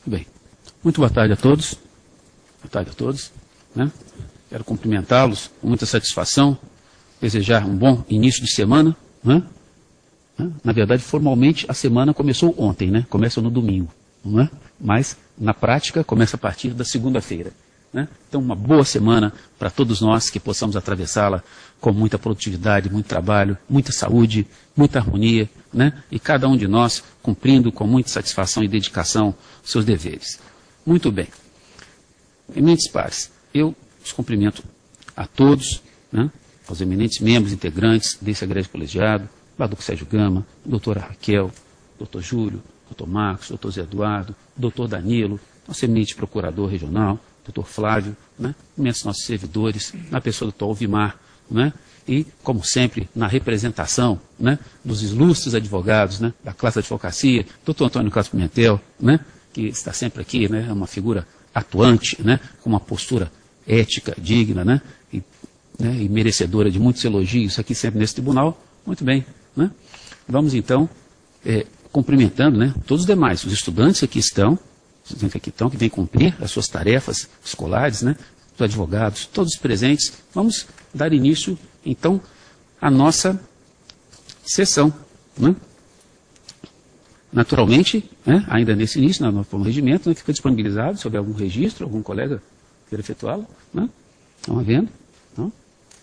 Bem, muito boa tarde a todos. Boa tarde a todos. Né? Quero cumprimentá-los com muita satisfação, desejar um bom início de semana. Né? Na verdade, formalmente, a semana começou ontem, né? Começa no domingo. Não é? Mas, na prática, começa a partir da segunda-feira. Né? Então, uma boa semana para todos nós, que possamos atravessá-la com muita produtividade, muito trabalho, muita saúde, muita harmonia, né? E cada um de nós cumprindo com muita satisfação e dedicação seus deveres. Muito bem. Eminentes pares, eu os cumprimento a todos, né? Aos eminentes membros, integrantes desse egrégio colegiado, Baduco Sérgio Gama, doutora Raquel, doutor Júlio, doutor Marcos, doutor Zé Eduardo, doutor Danilo, nosso eminente procurador regional, doutor Flávio, né? Imensos nossos servidores, na pessoa do doutor Alvimar, né? E, como sempre, na representação, né, dos ilustres advogados, né, da classe da advocacia, doutor Antônio Carlos Pimentel, né, que está sempre aqui, né, é uma figura atuante, né, com uma postura ética, digna, né, e merecedora de muitos elogios aqui sempre nesse tribunal. Muito bem. Né? Vamos, então, cumprimentando, né, todos os demais, os estudantes que aqui estão, que vêm cumprir as suas tarefas escolares, né, os advogados, todos presentes. Vamos dar início, então, à nossa sessão. Né? Naturalmente, né, ainda nesse início, no regimento, né, fica disponibilizado, se houver algum registro, algum colega queira efetuá-lo. Né? Estão havendo? Não?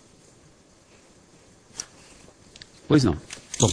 Pois não. Bom.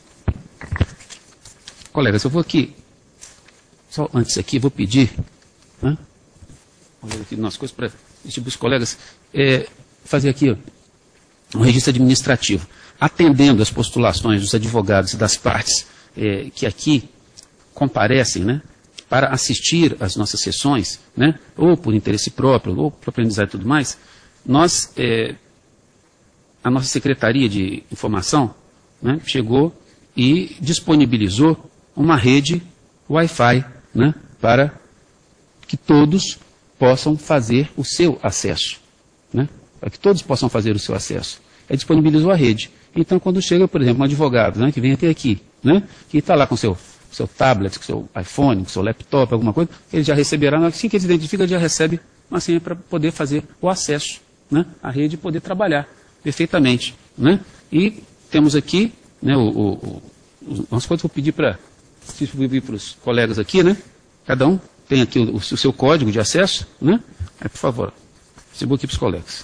Colegas, eu vou aqui, só antes aqui, vou pedir, né, olha aqui umas coisas para os colegas, fazer aqui um registro administrativo, atendendo às postulações dos advogados e das partes que aqui comparecem, né, para assistir às nossas sessões, né, ou por interesse próprio, ou por aprendizagem e tudo mais. Nós, a nossa Secretaria de Informação, né, chegou e disponibilizou uma rede Wi-Fi, né, para que todos possam fazer o seu acesso. Né, para que todos possam fazer o seu acesso. Disponibilizou a rede. Então, quando chega, por exemplo, um advogado, né, que vem até aqui, né, que está lá com seu tablet, com seu iPhone, com seu laptop, alguma coisa, ele já receberá, assim que ele se identifica, ele já recebe uma senha para poder fazer o acesso, né, à rede e poder trabalhar perfeitamente. Né. E temos aqui, né, umas coisas que eu vou pedir para os colegas aqui, né, cada um tem aqui o seu código de acesso, né, por favor, distribua aqui para os colegas.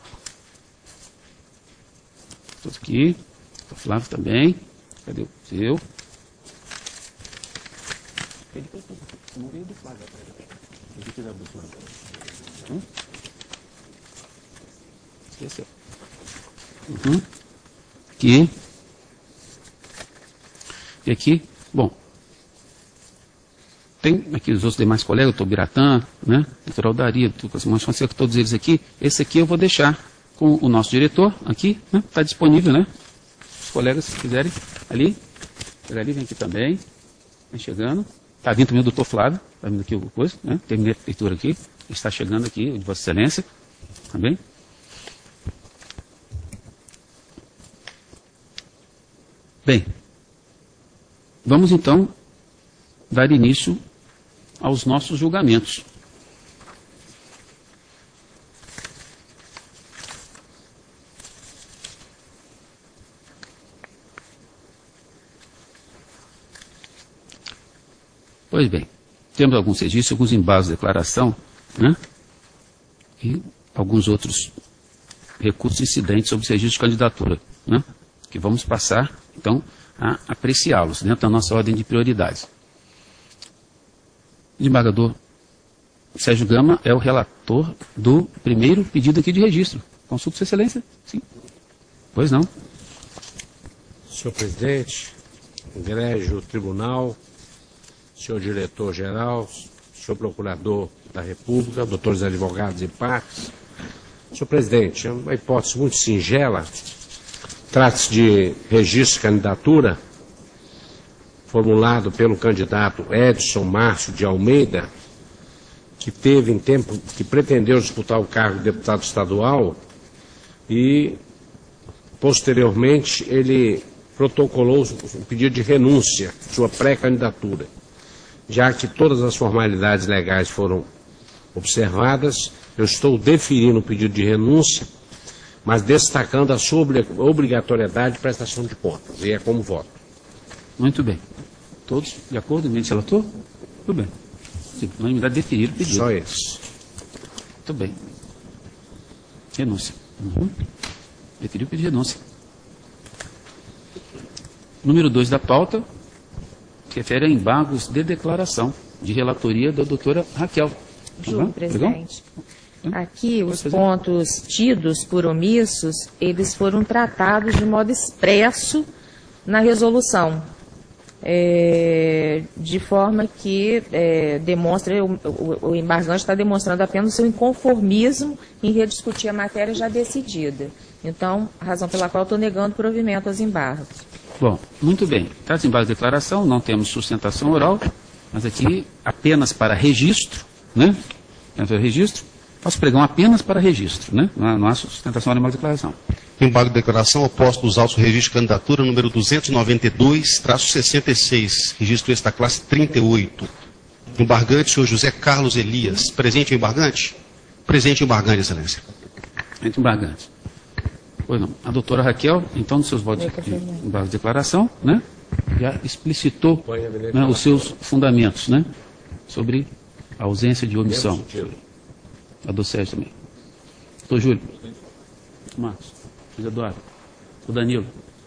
Todos aqui, o Flávio também, cadê o seu? Não veio do Flávio. Esqueceu. Aqui. E aqui, bom, tem aqui os outros demais colegas, o doutor Biratã, né, doutor Aldaria, todos eles aqui. Esse aqui eu vou deixar com o nosso diretor aqui, né, está disponível, né, os colegas se quiserem, ali, chega ali, vem aqui também, vem chegando, está vindo também o doutor Flávio, está vindo aqui o coisa, né, terminei a leitura aqui, está chegando aqui, o de Vossa Excelência, também. Bem, vamos então dar início aos nossos julgamentos. Pois bem, temos alguns registros, alguns embalos de declaração, né, e alguns outros recursos incidentes sobre os registros de candidatura, né, que vamos passar, então, a apreciá-los dentro da nossa ordem de prioridades. O desembargador Sérgio Gama é o relator do primeiro pedido aqui de registro. Consulta Sua Excelência? Sim. Pois não. Senhor presidente, egrégio tribunal, senhor diretor-geral, senhor procurador da República, doutores advogados e partes. Senhor presidente, é uma hipótese muito singela. Trata-se de registro de candidatura formulado pelo candidato Edson Márcio de Almeida, que teve em tempo, que pretendeu disputar o cargo de deputado estadual e, posteriormente, ele protocolou um pedido de renúncia, sua pré-candidatura. já que todas as formalidades legais foram observadas, eu estou deferindo o pedido de renúncia, mas destacando a sua obrigatoriedade de prestação de contas, e é como voto. Muito bem. Todos de acordo, eminente relator? Tudo bem. Sim, unanimidade deferir o pedido. Só esse. Muito bem. Renúncia. Deferir o pedido de renúncia. Número 2 da pauta refere a embargos de declaração de relatoria da doutora Raquel. Juro, presidente. Aqui, os pontos tidos por omissos, eles foram tratados de modo expresso na resolução, de forma que demonstra, o embargante está demonstrando apenas o seu inconformismo em rediscutir a matéria já decidida. Então, a razão pela qual eu estou negando provimento aos embargos. Bom, muito bem. Trata-se de embargo de declaração, não temos sustentação oral, mas aqui apenas para registro, né? Registro. Posso pregar apenas para registro, né? Não há sustentação oral de declaração. Embargo de declaração oposto dos autos do registro de candidatura número 292-66, registro esta classe 38. Embargante, senhor José Carlos Elias. Presente o embargante? Presente o embargante, excelência. Presente o embargante. Pois não. A doutora Raquel, então, nos seus votos de embargo de declaração, né? Já explicitou, né, os seus fundamentos, né? Sobre a ausência de omissão. A do Sérgio também. Doutor Júlio. Marcos. José Eduardo. O Danilo.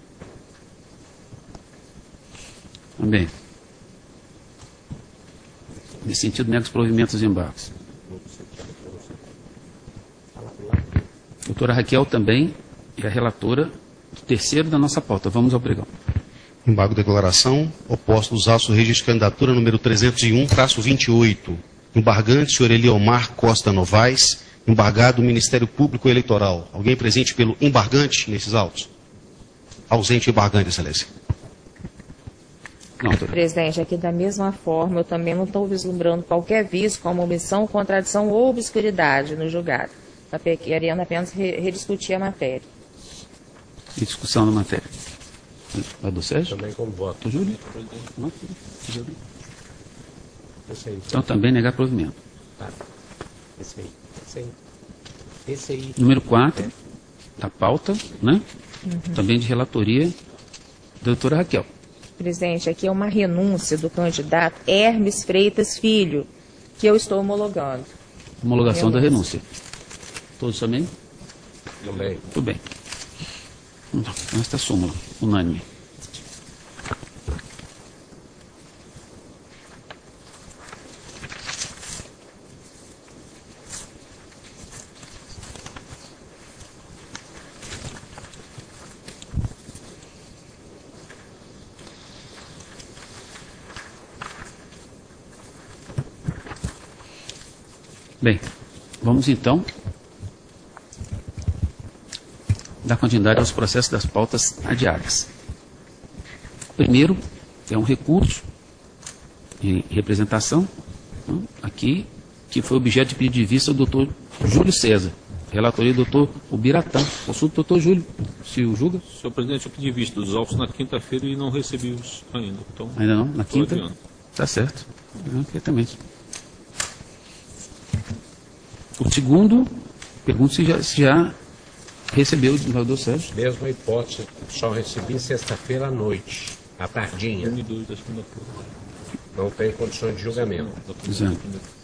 Também. Nesse sentido, nego os provimentos e embargos. Doutora Raquel também é a relatora do terceiro da nossa pauta. Vamos ao pregão. Embargo de declaração oposto dos autos do registro de candidatura número 301-28. Embargante, senhor Eliomar Costa Novaes. Embargado o Ministério Público Eleitoral. Alguém presente pelo embargante nesses autos? Ausente embargante, excelência. Não, presidente, aqui da mesma forma, eu também não estou vislumbrando qualquer vício como omissão, contradição ou obscuridade no julgado. Está querendo apenas rediscutir a matéria. E discussão da matéria. A do Sérgio? Também como voto. Do Júlio? Não. Então também negar provimento. Tá. Esse aí. Esse aí. Número 4 da pauta, né? Também de relatoria da doutora Raquel. Presidente, aqui é uma renúncia do candidato Hermes Freitas Filho, que eu estou homologando. Homologação da renúncia. Todos também? Também. Tudo bem. Então, esta súmula, unânime. Bem, vamos então dar continuidade aos processos das pautas adiadas. Primeiro, é um recurso em representação, né, aqui, que foi objeto de pedido de vista do doutor Júlio César, relatoria do doutor Ubiratã. Consulta o doutor Júlio, se o julga. Senhor presidente, eu pedi vista dos autos na quinta-feira e não recebi-os ainda. Então, ainda não? Na quinta? adiando. Está certo. Perfeitamente. O segundo, pergunto se já recebeu o desembargador Sérgio. Mesma hipótese, só recebi sexta-feira à noite, à tardinha. 1 e 2 da segunda-feira. Não tem condições de julgamento. Exato.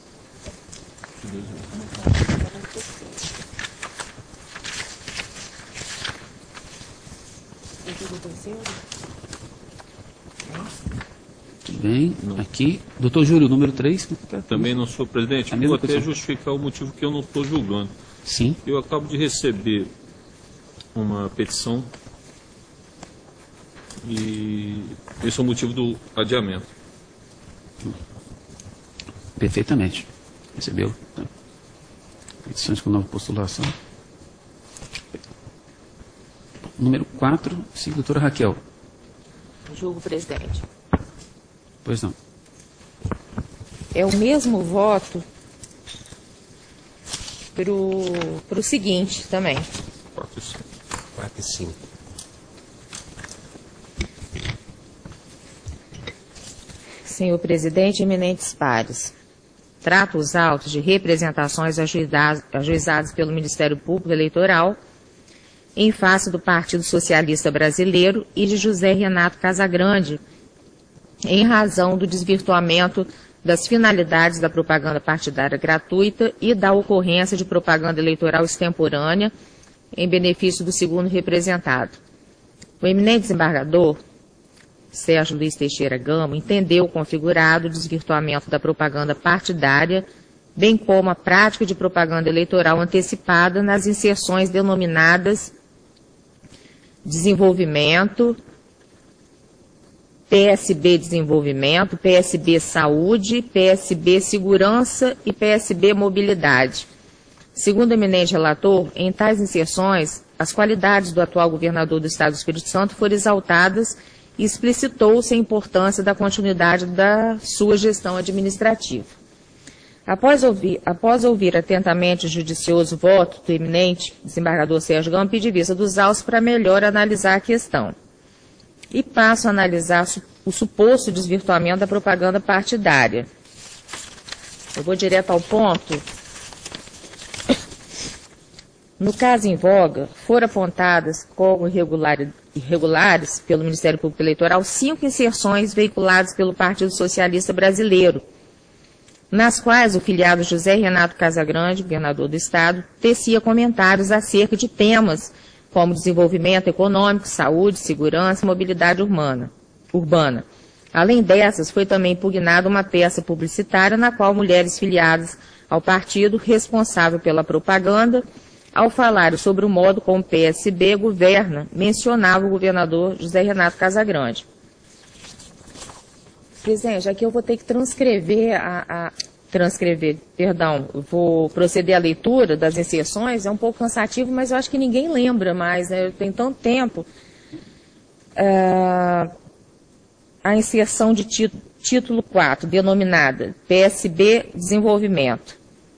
Tudo bem. Aqui, doutor Júlio, número 3. Também não sou presidente. A Vou mesma até questão. justificar o motivo que eu não estou julgando. Sim. Eu acabo de receber uma petição e esse é o motivo do adiamento. Perfeitamente. Recebeu. Tá. Petições com nova postulação. Número 4, sim, doutora Raquel. Julgo, presidente. Pois não. É o mesmo voto para o seguinte também. 4 e 5. 4 e 5. Senhor presidente, eminentes pares, trato os autos de representações ajuizadas pelo Ministério Público Eleitoral em face do Partido Socialista Brasileiro e de José Renato Casagrande, em razão do desvirtuamento das finalidades da propaganda partidária gratuita e da ocorrência de propaganda eleitoral extemporânea em benefício do segundo representado. O eminente desembargador Sérgio Luiz Teixeira Gama entendeu configurado o desvirtuamento da propaganda partidária, bem como a prática de propaganda eleitoral antecipada nas inserções denominadas Desenvolvimento, PSB Desenvolvimento, PSB Saúde, PSB Segurança e PSB Mobilidade. Segundo o eminente relator, em tais inserções, as qualidades do atual governador do Estado do Espírito Santo foram exaltadas e explicitou-se a importância da continuidade da sua gestão administrativa. Após ouvir atentamente o judicioso voto do eminente desembargador Sérgio Gama, pedi vista dos autos para melhor analisar a questão. E passo a analisar o suposto desvirtuamento da propaganda partidária. Eu vou direto ao ponto. No caso em voga, foram apontadas como irregulares pelo Ministério Público Eleitoral 5 inserções veiculadas pelo Partido Socialista Brasileiro, nas quais o filiado José Renato Casagrande, governador do Estado, tecia comentários acerca de temas como desenvolvimento econômico, saúde, segurança e mobilidade urbana. Além dessas, foi também impugnada uma peça publicitária na qual mulheres filiadas ao partido responsável pela propaganda, ao falar sobre o modo como o PSB governa, mencionava o governador José Renato Casagrande. Presidente, aqui eu vou ter que vou proceder à leitura das inserções, é um pouco cansativo, mas eu acho que ninguém lembra mais, né? Tem tanto tempo. A inserção de título 4, denominada PSB Desenvolvimento.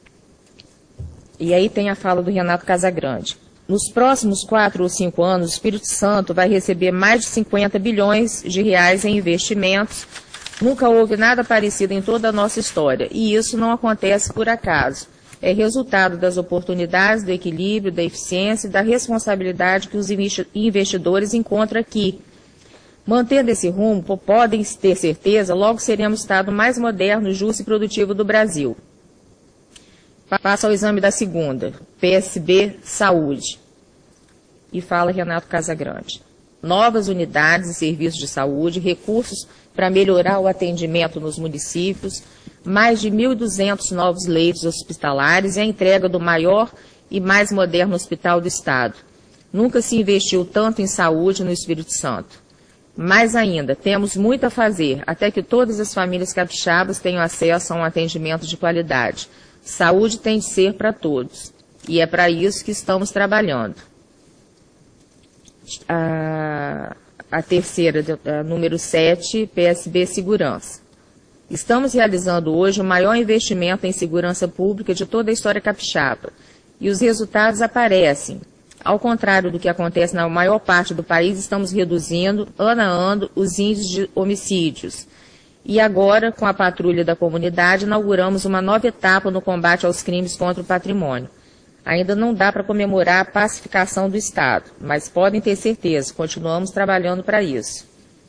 E aí tem a fala do Renato Casagrande. Nos próximos 4 ou 5 anos, o Espírito Santo vai receber mais de 50 bilhões de reais em investimentos. Nunca houve nada parecido em toda a nossa história, e isso não acontece por acaso. É resultado das oportunidades, do equilíbrio, da eficiência e da responsabilidade que os investidores encontram aqui. Mantendo esse rumo, podem ter certeza, logo seremos o Estado mais moderno, justo e produtivo do Brasil. Passa ao exame da segunda, PSB Saúde. E fala Renato Casagrande. Novas unidades e serviços de saúde, recursos para melhorar o atendimento nos municípios, mais de 1.200 novos leitos hospitalares e a entrega do maior e mais moderno hospital do Estado. Nunca se investiu tanto em saúde no Espírito Santo. Mais ainda, temos muito a fazer, até que todas as famílias capixabas tenham acesso a um atendimento de qualidade. Saúde tem de ser para todos, e é para isso que estamos trabalhando. A terceira, número 7, PSB Segurança. Estamos realizando hoje o maior investimento em segurança pública de toda a história capixaba, e os resultados aparecem. Ao contrário do que acontece na maior parte do país, estamos reduzindo, ano a ano, os índices de homicídios. E agora, com a Patrulha da Comunidade, inauguramos uma nova etapa no combate aos crimes contra o patrimônio. Ainda não dá para comemorar a pacificação do Estado, mas podem ter certeza, continuamos trabalhando para isso.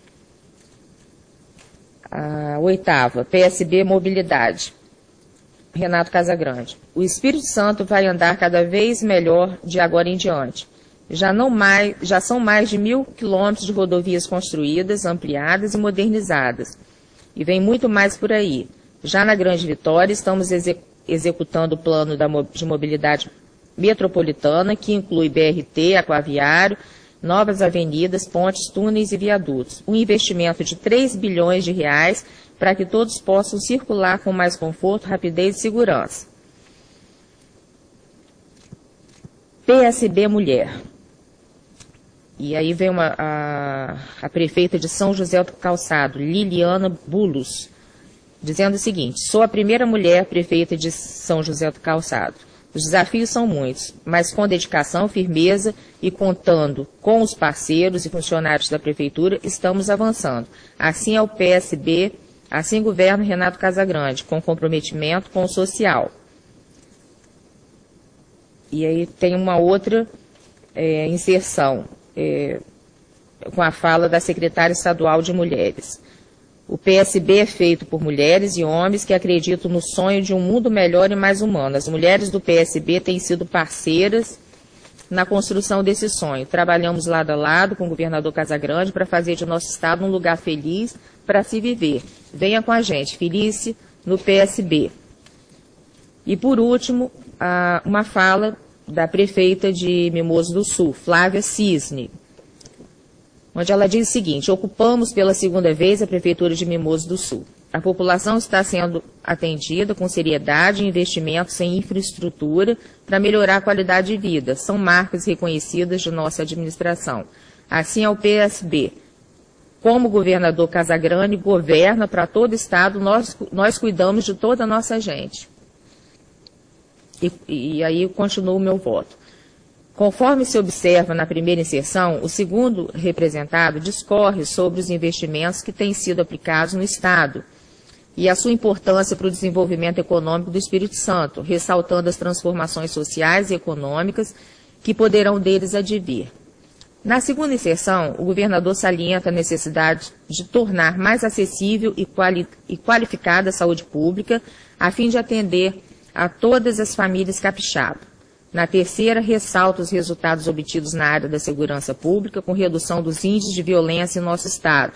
A oitava, PSB Mobilidade. Renato Casagrande. O Espírito Santo vai andar cada vez melhor de agora em diante. Já são mais de 1.000 quilômetros de rodovias construídas, ampliadas e modernizadas. E vem muito mais por aí. Já na Grande Vitória, estamos executando o plano de mobilidade metropolitana, que inclui BRT, aquaviário, novas avenidas, pontes, túneis e viadutos. Um investimento de 3 bilhões de reais para que todos possam circular com mais conforto, rapidez e segurança. PSB Mulher. E aí vem a prefeita de São José do Calçado, Liliana Bulos, dizendo o seguinte: sou a primeira mulher prefeita de São José do Calçado. Os desafios são muitos, mas com dedicação, firmeza e contando com os parceiros e funcionários da prefeitura, estamos avançando. Assim é o PSB Assim governa Renato Casagrande, com comprometimento com o social. E aí tem uma outra inserção, com a fala da secretária estadual de Mulheres. O PSB é feito por mulheres e homens que acreditam no sonho de um mundo melhor e mais humano. As mulheres do PSB têm sido parceiras na construção desse sonho. Trabalhamos lado a lado com o governador Casagrande para fazer de nosso estado um lugar feliz para se viver. Venha com a gente, Felice, no PSB. E por último, uma fala da prefeita de Mimoso do Sul, Flávia Cisne, onde ela diz o seguinte: ocupamos pela segunda vez a Prefeitura de Mimoso do Sul. A população está sendo atendida com seriedade e investimentos em infraestrutura para melhorar a qualidade de vida. São marcas reconhecidas de nossa administração. Assim é o PSB. Como o governador Casagrande governa para todo o estado, nós cuidamos de toda a nossa gente. E aí continua o meu voto. Conforme se observa na primeira inserção, o segundo representado discorre sobre os investimentos que têm sido aplicados no Estado e a sua importância para o desenvolvimento econômico do Espírito Santo, ressaltando as transformações sociais e econômicas que poderão deles advir. Na segunda inserção, o governador salienta a necessidade de tornar mais acessível e qualificada a saúde pública, a fim de atender a todas as famílias capixabas. Na terceira, ressalta os resultados obtidos na área da segurança pública, com redução dos índices de violência em nosso Estado.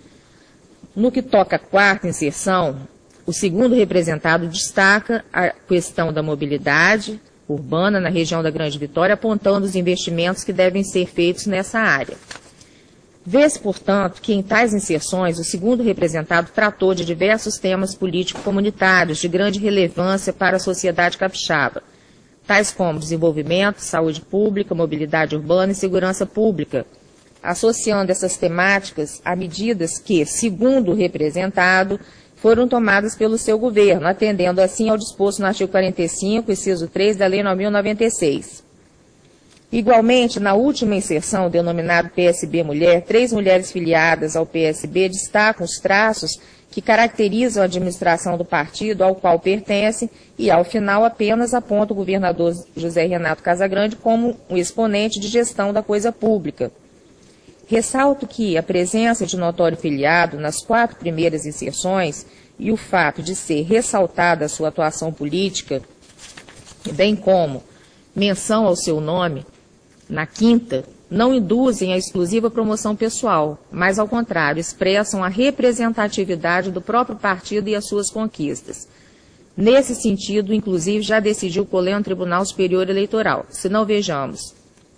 No que toca à quarta inserção, o segundo representado destaca a questão da mobilidade urbana na região da Grande Vitória, apontando os investimentos que devem ser feitos nessa área. Vê-se, portanto, que em tais inserções o segundo representado tratou de diversos temas político-comunitários de grande relevância para a sociedade capixaba, tais como desenvolvimento, saúde pública, mobilidade urbana e segurança pública, associando essas temáticas a medidas que, segundo o representado, foram tomadas pelo seu governo, atendendo assim ao disposto no artigo 45, inciso 3 da Lei 9.096. Igualmente, na última inserção, denominado PSB Mulher, 3 mulheres filiadas ao PSB destacam os traços que caracterizam a administração do partido ao qual pertencem e, ao final, apenas aponta o governador José Renato Casagrande como um exponente de gestão da coisa pública. Ressalto que a presença de notório filiado nas 4 primeiras inserções e o fato de ser ressaltada a sua atuação política, bem como menção ao seu nome, na quinta, não induzem a exclusiva promoção pessoal, mas, ao contrário, expressam a representatividade do próprio partido e as suas conquistas. Nesse sentido, inclusive, já decidiu o Colégio Tribunal Superior Eleitoral. Se não, vejamos.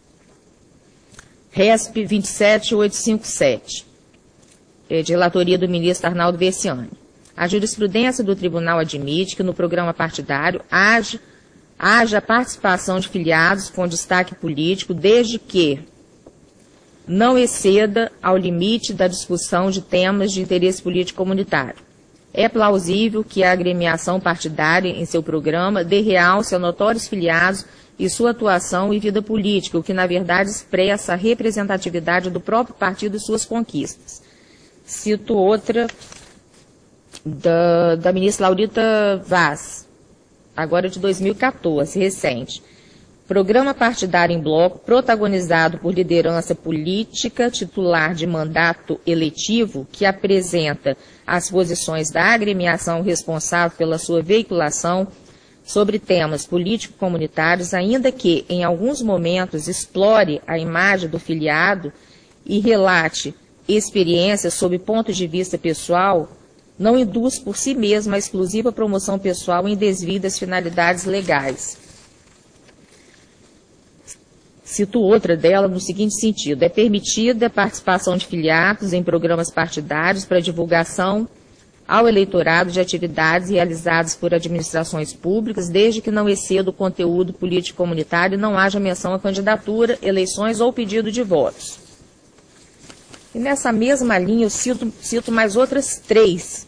RESP 27857, de relatoria do ministro Arnaldo Versiani. A jurisprudência do tribunal admite que no programa partidário haja participação de filiados com destaque político, desde que não exceda ao limite da discussão de temas de interesse político comunitário. É plausível que a agremiação partidária, em seu programa, dê realce a notórios filiados e sua atuação e vida política, o que, na verdade, expressa a representatividade do próprio partido e suas conquistas. Cito outra da ministra Laurita Vaz, agora de 2014, recente. Programa partidário em bloco, protagonizado por liderança política titular de mandato eletivo, que apresenta as posições da agremiação responsável pela sua veiculação sobre temas político-comunitários, ainda que, em alguns momentos, explore a imagem do filiado e relate experiências sob ponto de vista pessoal, não induz por si mesma a exclusiva promoção pessoal em desvidas finalidades legais. Cito outra dela no seguinte sentido: é permitida a participação de filiados em programas partidários para divulgação ao eleitorado de atividades realizadas por administrações públicas, desde que não exceda o conteúdo político comunitário e não haja menção à candidatura, eleições ou pedido de votos. E nessa mesma linha eu cito mais outras 3.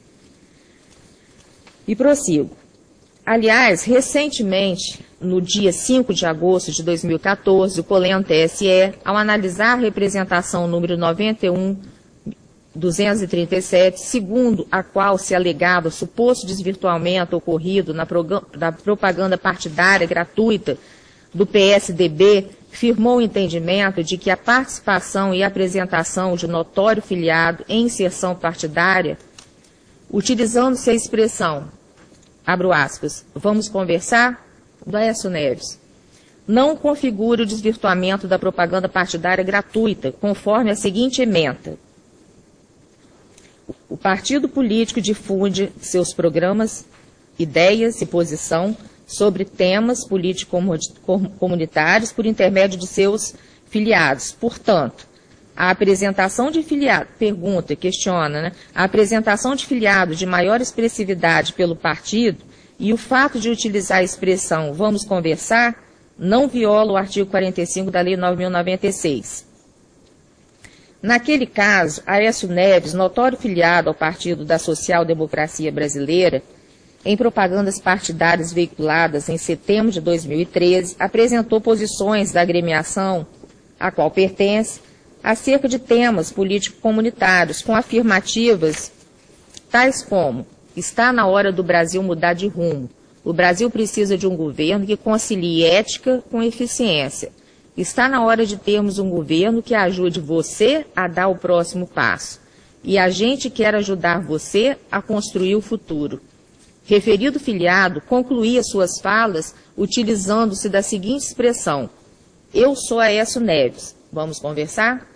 E prossigo. Aliás, recentemente, no dia 5 de agosto de 2014, o Colégio TSE, ao analisar a representação número 91 237, segundo a qual se alegava suposto desvirtuamento ocorrido na propaganda partidária gratuita do PSDB, firmou o entendimento de que a participação e apresentação de notório filiado em inserção partidária, utilizando-se a expressão, abro aspas, vamos conversar, do Aécio Neves, não configura o desvirtuamento da propaganda partidária gratuita, conforme a seguinte ementa. O partido político difunde seus programas, ideias e posição sobre temas político-comunitários por intermédio de seus filiados. Portanto, a apresentação de filiado, a apresentação de filiado de maior expressividade pelo partido e o fato de utilizar a expressão vamos conversar não viola o artigo 45 da Lei 9.096. Naquele caso, Aécio Neves, notório filiado ao Partido da Social Democracia Brasileira, em propagandas partidárias veiculadas em setembro de 2013, apresentou posições da agremiação a qual pertence acerca de temas político-comunitários, com afirmativas tais como: está na hora do Brasil mudar de rumo. O Brasil precisa de um governo que concilie ética com eficiência. Está na hora de termos um governo que ajude você a dar o próximo passo. E a gente quer ajudar você a construir o futuro. Referido filiado concluía suas falas utilizando-se da seguinte expressão: eu sou Aécio Neves. Vamos conversar?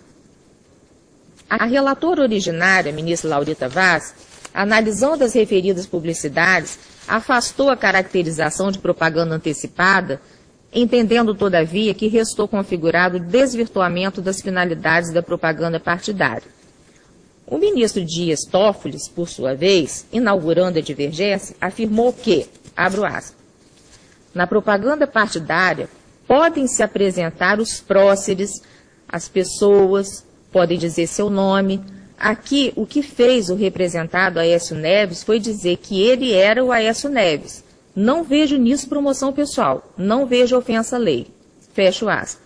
A relatora originária, ministra Laurita Vaz, analisando as referidas publicidades, afastou a caracterização de propaganda antecipada, entendendo, todavia, que restou configurado o desvirtuamento das finalidades da propaganda partidária. O ministro Dias Toffoli, por sua vez, inaugurando a divergência, afirmou que, abro aspas, na propaganda partidária podem se apresentar os próceres, as pessoas, podem dizer seu nome. Aqui, o que fez o representado Aécio Neves foi dizer que ele era o Aécio Neves. Não vejo nisso promoção pessoal, não vejo ofensa à lei. Fecho aspas.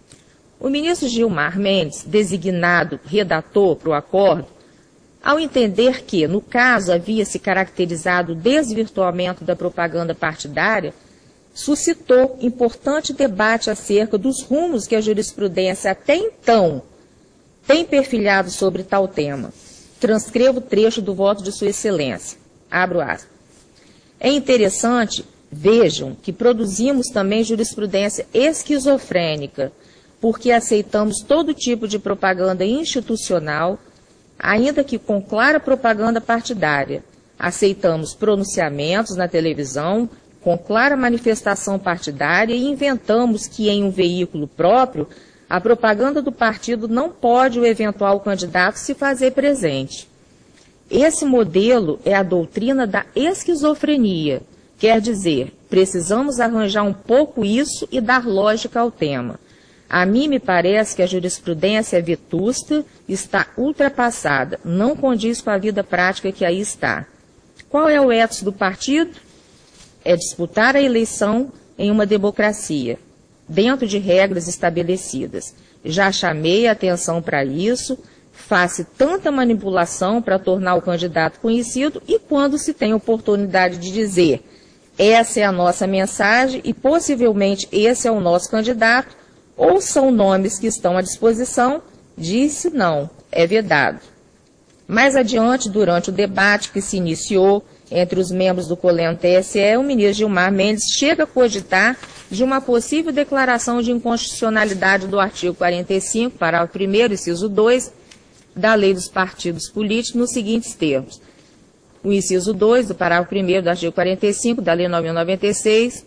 O ministro Gilmar Mendes, designado redator para o acordo, ao entender que, no caso, havia se caracterizado o desvirtuamento da propaganda partidária, suscitou importante debate acerca dos rumos que a jurisprudência até então tem perfilhado sobre tal tema. Transcrevo o trecho do voto de Sua Excelência. Abro aspas. É interessante, vejam, que produzimos também jurisprudência esquizofrênica, porque aceitamos todo tipo de propaganda institucional, ainda que com clara propaganda partidária. Aceitamos pronunciamentos na televisão, com clara manifestação partidária, e inventamos que em um veículo próprio, a propaganda do partido não pode o eventual candidato se fazer presente. Esse modelo é a doutrina da esquizofrenia, quer dizer, precisamos arranjar um pouco isso e dar lógica ao tema. A mim me parece que a jurisprudência é vetusta, está ultrapassada, não condiz com a vida prática que aí está. Qual é o ethos do partido? É disputar a eleição em uma democracia, dentro de regras estabelecidas. Já chamei a atenção para isso, faz-se tanta manipulação para tornar o candidato conhecido e quando se tem oportunidade de dizer essa é a nossa mensagem e possivelmente esse é o nosso candidato, ou são nomes que estão à disposição, disse não, é vedado. Mais adiante, durante o debate que se iniciou entre os membros do Colégio TSE, o ministro Gilmar Mendes chega a cogitar de uma possível declaração de inconstitucionalidade do artigo 45, parágrafo 1º, inciso 2, da Lei dos Partidos Políticos, nos seguintes termos. O inciso 2 do parágrafo 1º do artigo 45 da Lei 9.096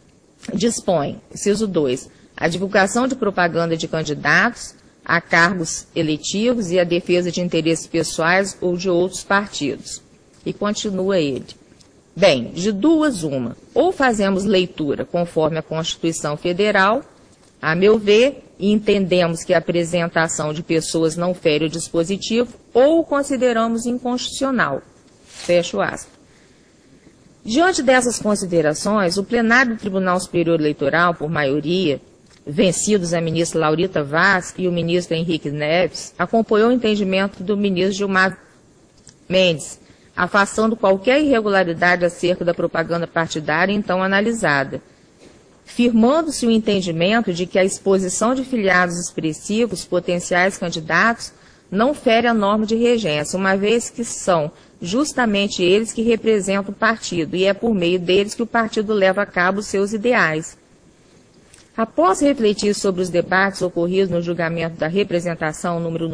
dispõe, inciso 2, a divulgação de propaganda de candidatos a cargos eletivos e a defesa de interesses pessoais ou de outros partidos. E continua ele. Bem, de duas uma, ou fazemos leitura conforme a Constituição Federal, a meu ver, e entendemos que a apresentação de pessoas não fere o dispositivo, ou o consideramos inconstitucional. Fecho aspas. Diante dessas considerações, o plenário do Tribunal Superior Eleitoral, por maioria, vencidos a ministra Laurita Vaz e o ministro Henrique Neves, acompanhou o entendimento do ministro Gilmar Mendes, afastando qualquer irregularidade acerca da propaganda partidária então analisada, firmando-se o entendimento de que a exposição de filiados expressivos, potenciais candidatos, não fere a norma de regência, uma vez que são justamente eles que representam o partido, e é por meio deles que o partido leva a cabo os seus ideais. Após refletir sobre os debates ocorridos no julgamento da representação número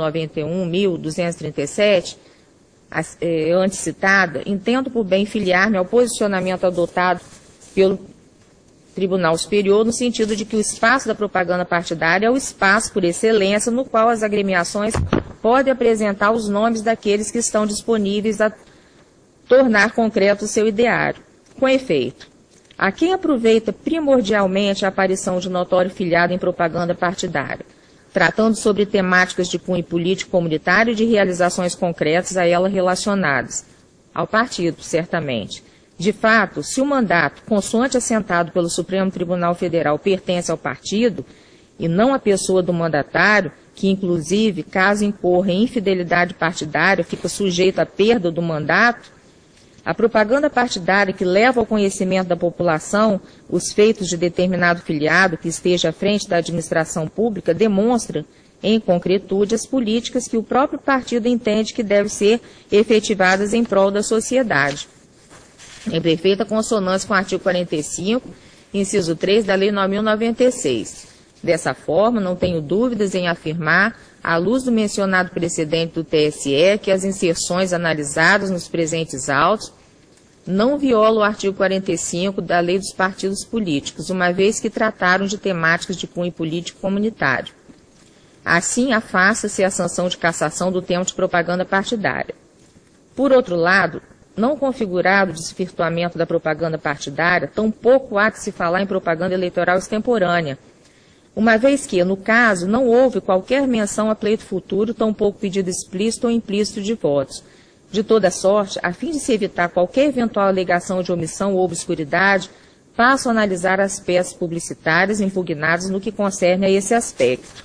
91.237, antes citada, entendo por bem filiar-me ao posicionamento adotado pelo Tribunal Superior, no sentido de que o espaço da propaganda partidária é o espaço por excelência no qual as agremiações podem apresentar os nomes daqueles que estão disponíveis a tornar concreto o seu ideário. Com efeito, a quem aproveita primordialmente a aparição de notório filiado em propaganda partidária, tratando sobre temáticas de cunho político comunitário e de realizações concretas a ela relacionadas, ao partido, certamente. De fato, se o mandato, consoante assentado pelo Supremo Tribunal Federal, pertence ao partido, e não à pessoa do mandatário, que inclusive, caso incorra em infidelidade partidária, fica sujeito à perda do mandato, a propaganda partidária que leva ao conhecimento da população os feitos de determinado filiado que esteja à frente da administração pública demonstra, em concretude, as políticas que o próprio partido entende que devem ser efetivadas em prol da sociedade, em perfeita consonância com o artigo 45, inciso 3 da Lei 9.096. Dessa forma, não tenho dúvidas em afirmar, à luz do mencionado precedente do TSE, que as inserções analisadas nos presentes autos não violam o artigo 45 da Lei dos Partidos Políticos, uma vez que trataram de temáticas de cunho político comunitário. Assim, afasta-se a sanção de cassação do termo de propaganda partidária. Por outro lado, não configurado o desvirtuamento da propaganda partidária, tampouco há de se falar em propaganda eleitoral extemporânea, uma vez que, no caso, não houve qualquer menção a pleito futuro, tampouco pedido explícito ou implícito de votos. De toda sorte, a fim de se evitar qualquer eventual alegação de omissão ou obscuridade, passo a analisar as peças publicitárias impugnadas no que concerne a esse aspecto.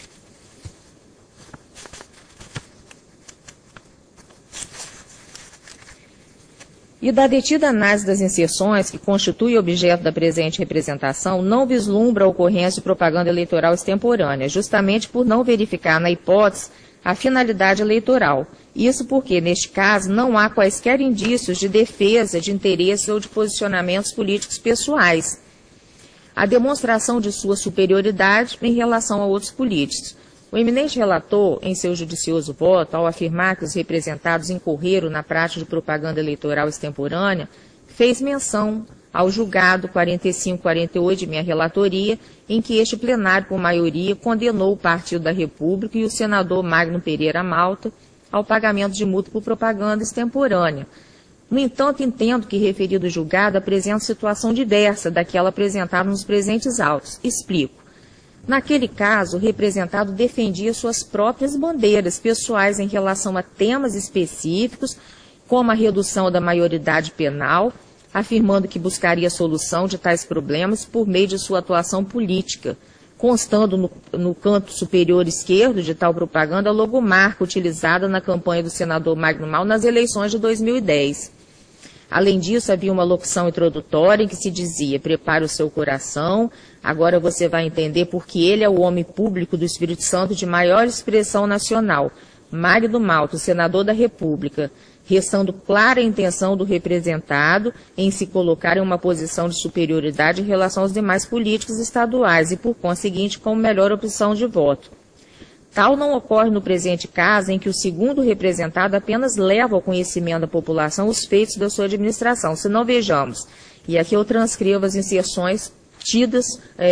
E da detida análise das inserções, que constitui objeto da presente representação, não vislumbra a ocorrência de propaganda eleitoral extemporânea, justamente por não verificar, na hipótese, a finalidade eleitoral. Isso porque, neste caso, não há quaisquer indícios de defesa de interesses ou de posicionamentos políticos pessoais. A demonstração de sua superioridade em relação a outros políticos. O eminente relator, em seu judicioso voto, ao afirmar que os representados incorreram na prática de propaganda eleitoral extemporânea, fez menção ao julgado 4548 de minha relatoria, em que este plenário, por maioria, condenou o Partido da República e o senador Magno Pereira Malta ao pagamento de multa por propaganda extemporânea. No entanto, entendo que referido julgado apresenta situação diversa daquela apresentada nos presentes autos. Explico. Naquele caso, o representado defendia suas próprias bandeiras pessoais em relação a temas específicos, como a redução da maioridade penal, afirmando que buscaria a solução de tais problemas por meio de sua atuação política, constando no canto superior esquerdo de tal propaganda a logomarca utilizada na campanha do senador Magno Mal nas eleições de 2010. Além disso, havia uma locução introdutória em que se dizia: prepare o seu coração, agora você vai entender porque ele é o homem público do Espírito Santo de maior expressão nacional, Magno Malta, senador da República, restando clara a intenção do representado em se colocar em uma posição de superioridade em relação aos demais políticos estaduais e, por conseguinte, com melhor opção de voto. Tal não ocorre no presente caso, em que o segundo representado apenas leva ao conhecimento da população os feitos da sua administração. Se não, vejamos, e aqui eu transcrevo as inserções tidas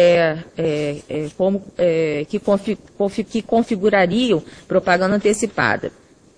que configurariam propaganda antecipada.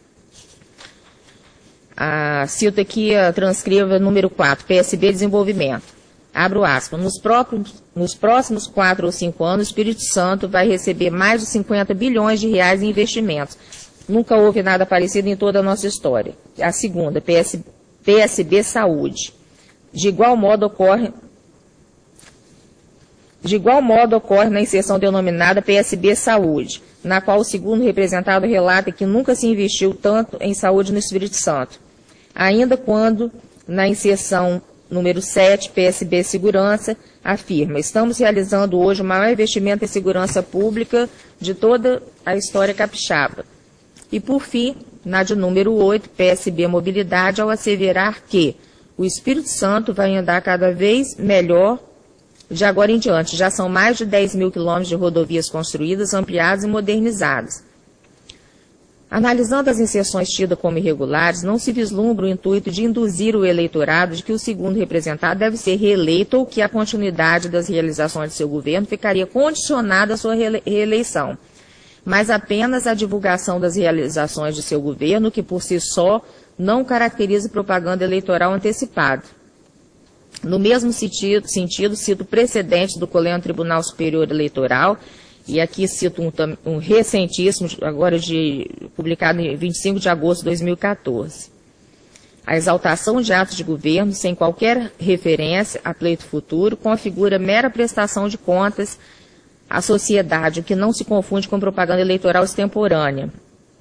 Cito aqui a transcriva número 4, PSB Desenvolvimento. Abro aspas, nos próximos 4 ou 5 anos, o Espírito Santo vai receber mais de 50 bilhões de reais em investimentos. Nunca houve nada parecido em toda a nossa história. A segunda, PSB Saúde. De igual modo ocorre De igual modo, ocorre na inserção denominada PSB Saúde, na qual o segundo representado relata que nunca se investiu tanto em saúde no Espírito Santo. Ainda quando, na inserção número 7, PSB Segurança, afirma: estamos realizando hoje o maior investimento em segurança pública de toda a história capixaba. E, por fim, na de número 8, PSB Mobilidade, ao asseverar que o Espírito Santo vai andar cada vez melhor de agora em diante. Já são mais de 10 mil quilômetros de rodovias construídas, ampliadas e modernizadas. Analisando as inserções tidas como irregulares, não se vislumbra o intuito de induzir o eleitorado de que o segundo representado deve ser reeleito ou que a continuidade das realizações de seu governo ficaria condicionada à sua reeleição, mas apenas a divulgação das realizações de seu governo, que por si só não caracteriza propaganda eleitoral antecipada. No mesmo sentido, cito precedentes do Colégio Tribunal Superior Eleitoral, e aqui cito um recentíssimo, agora publicado em 25 de agosto de 2014. A exaltação de atos de governo, sem qualquer referência a pleito futuro, configura mera prestação de contas à sociedade, o que não se confunde com propaganda eleitoral extemporânea.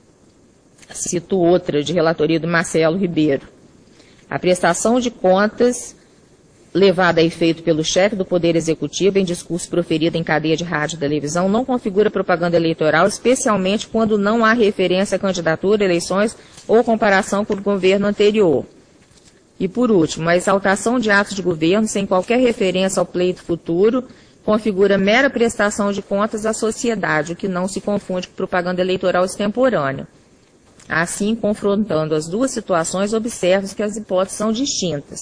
Cito outra, de relatoria do Marcelo Ribeiro. A prestação de contas levada a efeito pelo chefe do Poder Executivo em discurso proferido em cadeia de rádio e televisão não configura propaganda eleitoral, especialmente quando não há referência à candidatura, eleições ou comparação com o governo anterior. E, por último, a exaltação de atos de governo sem qualquer referência ao pleito futuro configura mera prestação de contas à sociedade, o que não se confunde com propaganda eleitoral extemporânea. Assim, confrontando as duas situações, observa que as hipóteses são distintas.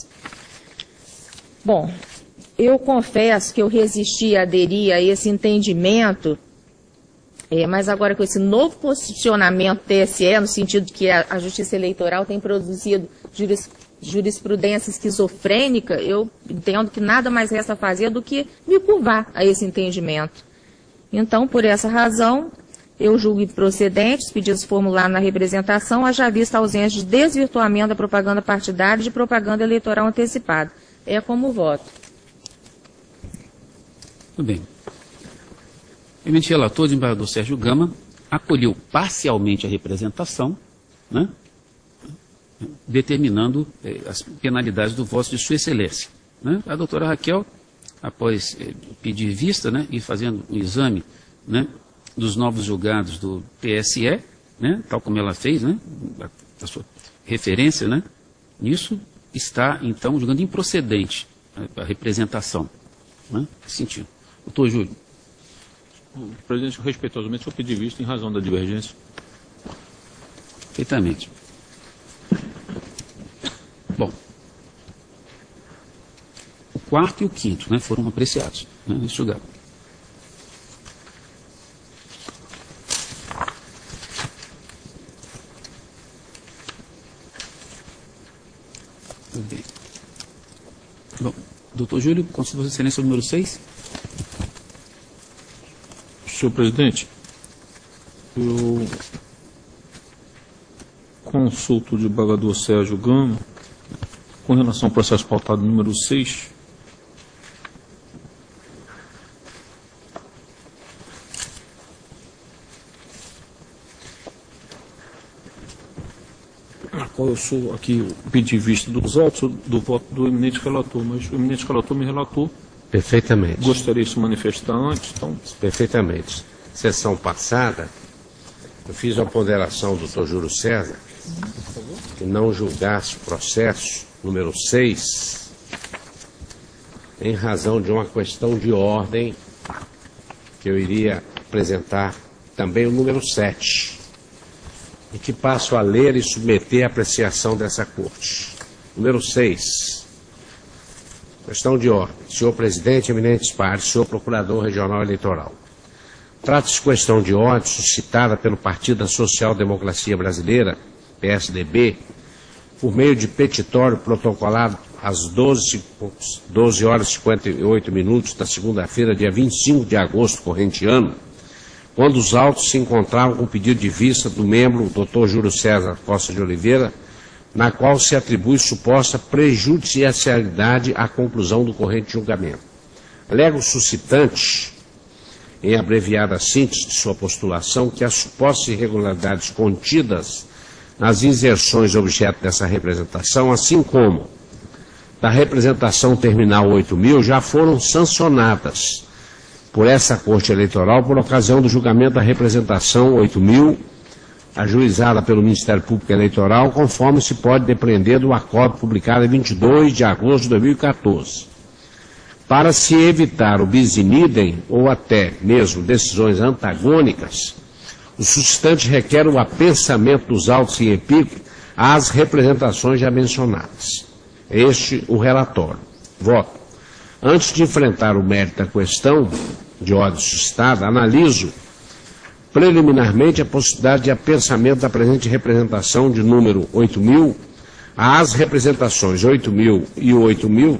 Bom, eu confesso que eu resisti a aderir a esse entendimento, mas agora com esse novo posicionamento TSE, no sentido de que a Justiça Eleitoral tem produzido jurisprudência esquizofrênica, eu entendo que nada mais resta fazer do que me curvar a esse entendimento. Então, por essa razão, eu julgo improcedentes pedidos formulados na representação, haja vista a ausência de desvirtuamento da propaganda partidária e de propaganda eleitoral antecipada. É como voto. Tudo bem. O eminente relator, o desembargador Sérgio Gama, acolheu parcialmente a representação, né, determinando as penalidades do voto de Sua Excelência. Né? A doutora Raquel, após pedir vista, né, e fazendo um exame, né, dos novos julgados do TSE, né, tal como ela fez, né, a sua referência, né, nisso, está, então, julgando improcedente a representação. Né? Nesse sentido. Doutor Júlio. Presidente, respeitosamente, eu pedi vista em razão da divergência. Perfeitamente. Bom, o quarto e o quinto, né, foram apreciados, né, nesse julgado. Bem. Bom, doutor Júlio, consulta Vossa Excelência o número 6. Senhor presidente, eu consulto o desembargador Sérgio Gama com relação ao processo pautado número 6. Eu sou aqui pedi vista dos autos do voto do eminente relator, mas o eminente relator me relatou. Perfeitamente. Gostaria de se manifestar antes, então. Perfeitamente. Sessão passada, eu fiz uma ponderação do doutor Júlio César que não julgasse o processo número 6 em razão de uma questão de ordem que eu iria apresentar também o número 7. E que passo a ler e submeter à apreciação dessa Corte. Número 6. Questão de ordem. Senhor Presidente, eminentes pares, senhor Procurador Regional Eleitoral. Trata-se de questão de ordem suscitada pelo Partido da Social Democracia Brasileira, PSDB, por meio de petitório protocolado às 12 horas e 58 minutos da segunda-feira, dia 25 de agosto corrente ano, quando os autos se encontravam com pedido de vista do membro Dr. Júlio César Costa de Oliveira, na qual se atribui suposta prejudicialidade à conclusão do corrente julgamento. Alega o suscitante, em abreviada síntese de sua postulação, que as supostas irregularidades contidas nas inserções objeto dessa representação, assim como da representação terminal 8.000, já foram sancionadas por essa Corte Eleitoral por ocasião do julgamento da representação 8.000, ajuizada pelo Ministério Público Eleitoral, conforme se pode depreender do acordo publicado em 22 de agosto de 2014. Para se evitar o bis in idem, ou até mesmo decisões antagônicas, o suscitante requer o apensamento dos autos em epígrafe às representações já mencionadas. Este o relatório. Voto. Antes de enfrentar o mérito da questão de ordem suscitada, analiso preliminarmente a possibilidade de apensamento da presente representação de número 8.000 às representações 8.000 e 8.000.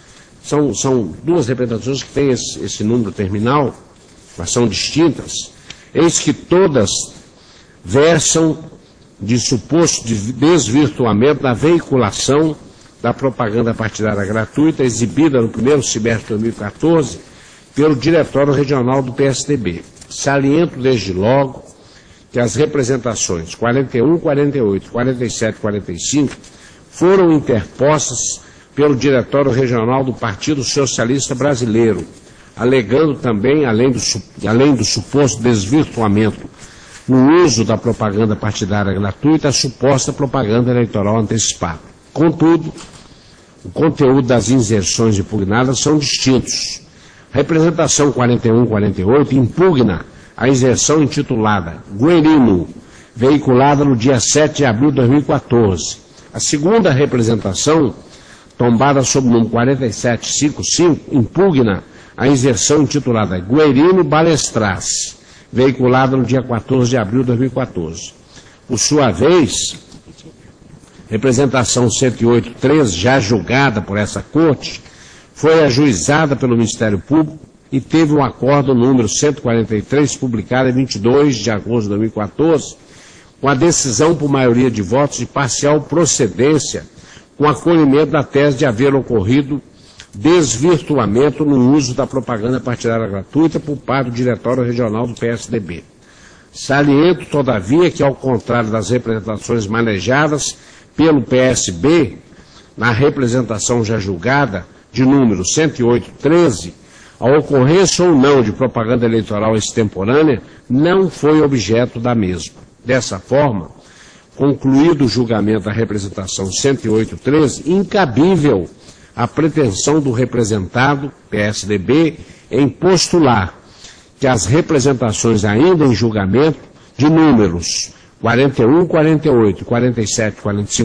São duas representações que têm esse número terminal, mas são distintas. Eis que todas versam de suposto desvirtuamento da veiculação da propaganda partidária gratuita exibida no primeiro semestre de 2014 pelo Diretório Regional do PSDB. Saliento desde logo que as representações 41, 48, 47 e 45 foram interpostas pelo Diretório Regional do Partido Socialista Brasileiro, alegando também, além do suposto desvirtuamento no uso da propaganda partidária gratuita, a suposta propaganda eleitoral antecipada. Contudo, o conteúdo das inserções impugnadas são distintos. A representação 41-48 impugna a inserção intitulada Guerino, veiculada no dia 7 de abril de 2014. A segunda representação, tombada sob o número 4755, impugna a inserção intitulada Guerino Balestras, veiculada no dia 14 de abril de 2014. Por sua vez, representação 108.13, já julgada por essa Corte, foi ajuizada pelo Ministério Público e teve um acordo número 143, publicado em 22 de agosto de 2014, com a decisão por maioria de votos de parcial procedência, com acolhimento da tese de haver ocorrido desvirtuamento no uso da propaganda partidária gratuita por parte do Diretório Regional do PSDB. Saliento, todavia, que ao contrário das representações manejadas pelo PSB, na representação já julgada, de número 108.13, a ocorrência ou não de propaganda eleitoral extemporânea não foi objeto da mesma. Dessa forma, concluído o julgamento da representação 108.13, incabível a pretensão do representado, PSDB, em postular que as representações ainda em julgamento, de números 41, 48, 47,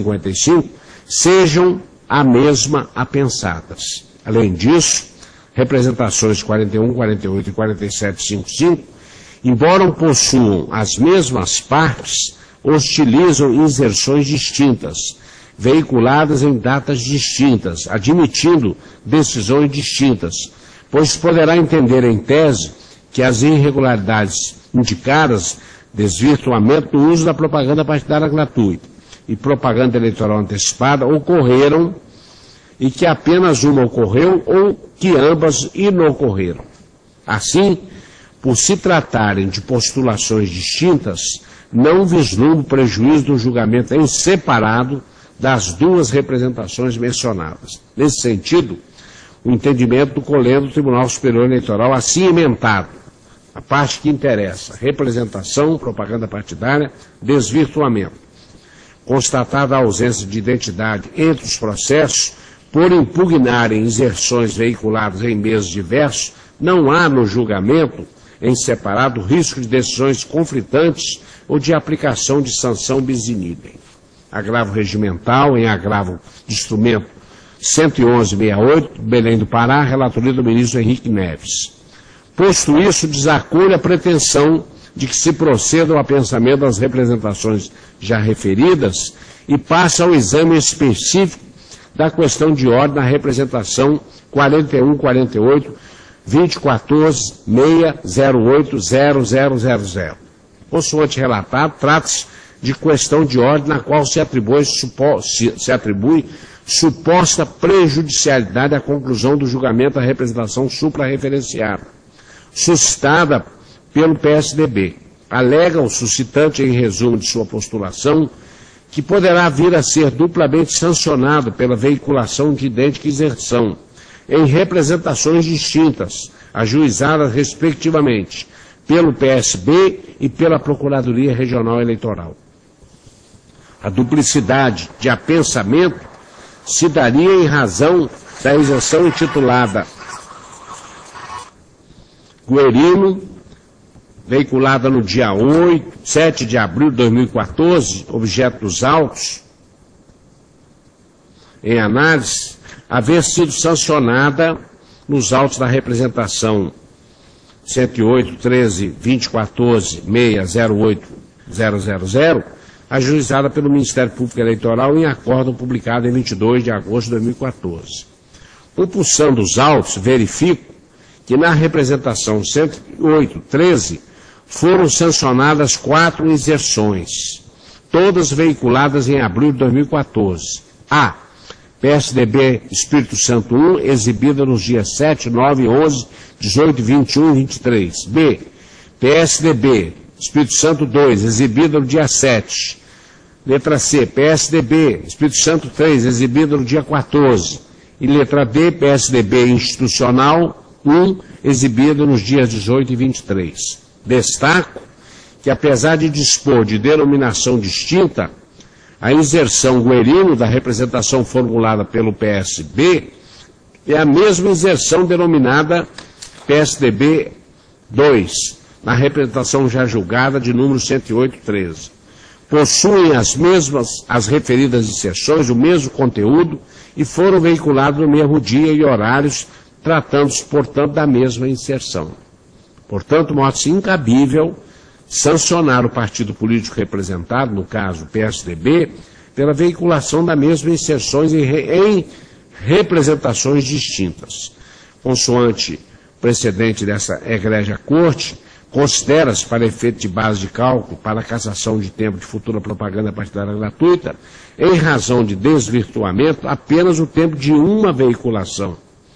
55, sejam a mesma apensadas. Além disso, representações 41, 48 e 47, 55, embora possuam as mesmas partes, hostilizam inserções distintas, veiculadas em datas distintas, admitindo decisões distintas, pois poderá entender em tese que as irregularidades indicadas, desvirtuamento do uso da propaganda partidária gratuita e propaganda eleitoral antecipada, ocorreram e que apenas uma ocorreu ou que ambas inocorreram. Assim, por se tratarem de postulações distintas, não vislumbro prejuízo do julgamento em separado das duas representações mencionadas. Nesse sentido, o entendimento do colégio do Tribunal Superior Eleitoral, assim emendado, a parte que interessa, representação, propaganda partidária, desvirtuamento. Constatada a ausência de identidade entre os processos, por impugnarem inserções veiculadas em meses diversos, não há no julgamento, em separado, risco de decisões conflitantes ou de aplicação de sanção bis in idem. Agravo regimental, em agravo de instrumento 111.68, Belém do Pará, relatoria do ministro Henrique Neves. Posto isso, desacolho a pretensão de que se proceda ao apensamento das representações já referidas e passa ao exame específico da questão de ordem na representação 4148 2014 608 0000. Consoante relatado, trata-se de questão de ordem na qual se atribui suposta prejudicialidade à conclusão do julgamento da representação suprarreferenciada, suscitada pelo PSDB. Alega o suscitante, em resumo de sua postulação, que poderá vir a ser duplamente sancionado pela veiculação de idêntica exerção, em representações distintas, ajuizadas respectivamente pelo PSB e pela Procuradoria Regional Eleitoral. A duplicidade de apensamento se daria em razão da exerção intitulada Guerino, veiculada no dia 7 de abril de 2014, objeto dos autos, em análise, haver sido sancionada nos autos da representação 108.13.2014.608.000, ajuizada pelo Ministério Público Eleitoral em acórdão publicado em 22 de agosto de 2014. Compulsando os autos, verifico que na representação 108.13 foram sancionadas 4 exerções, todas veiculadas em abril de 2014. A. PSDB Espírito Santo 1, exibida nos dias 7, 9, 11, 18, 21 e 23. B. PSDB Espírito Santo 2, exibida no dia 7. Letra C. PSDB Espírito Santo 3, exibida no dia 14. E letra D. PSDB Institucional 1, exibida nos dias 18 e 23. Destaco que, apesar de dispor de denominação distinta, a inserção Guerino da representação formulada pelo PSB é a mesma inserção denominada PSDB 2, na representação já julgada de número 108.13. Possuem as referidas inserções, o mesmo conteúdo, e foram veiculados no mesmo dia e horários, tratando-se, portanto, da mesma inserção. Portanto, mostra-se incabível sancionar o partido político representado, no caso o PSDB, pela veiculação da mesma inserções em representações distintas. Consoante precedente dessa egrégia corte, considera-se, para efeito de base de cálculo para a cassação de tempo de futura propaganda partidária gratuita, em razão de desvirtuamento, apenas o tempo de uma veiculação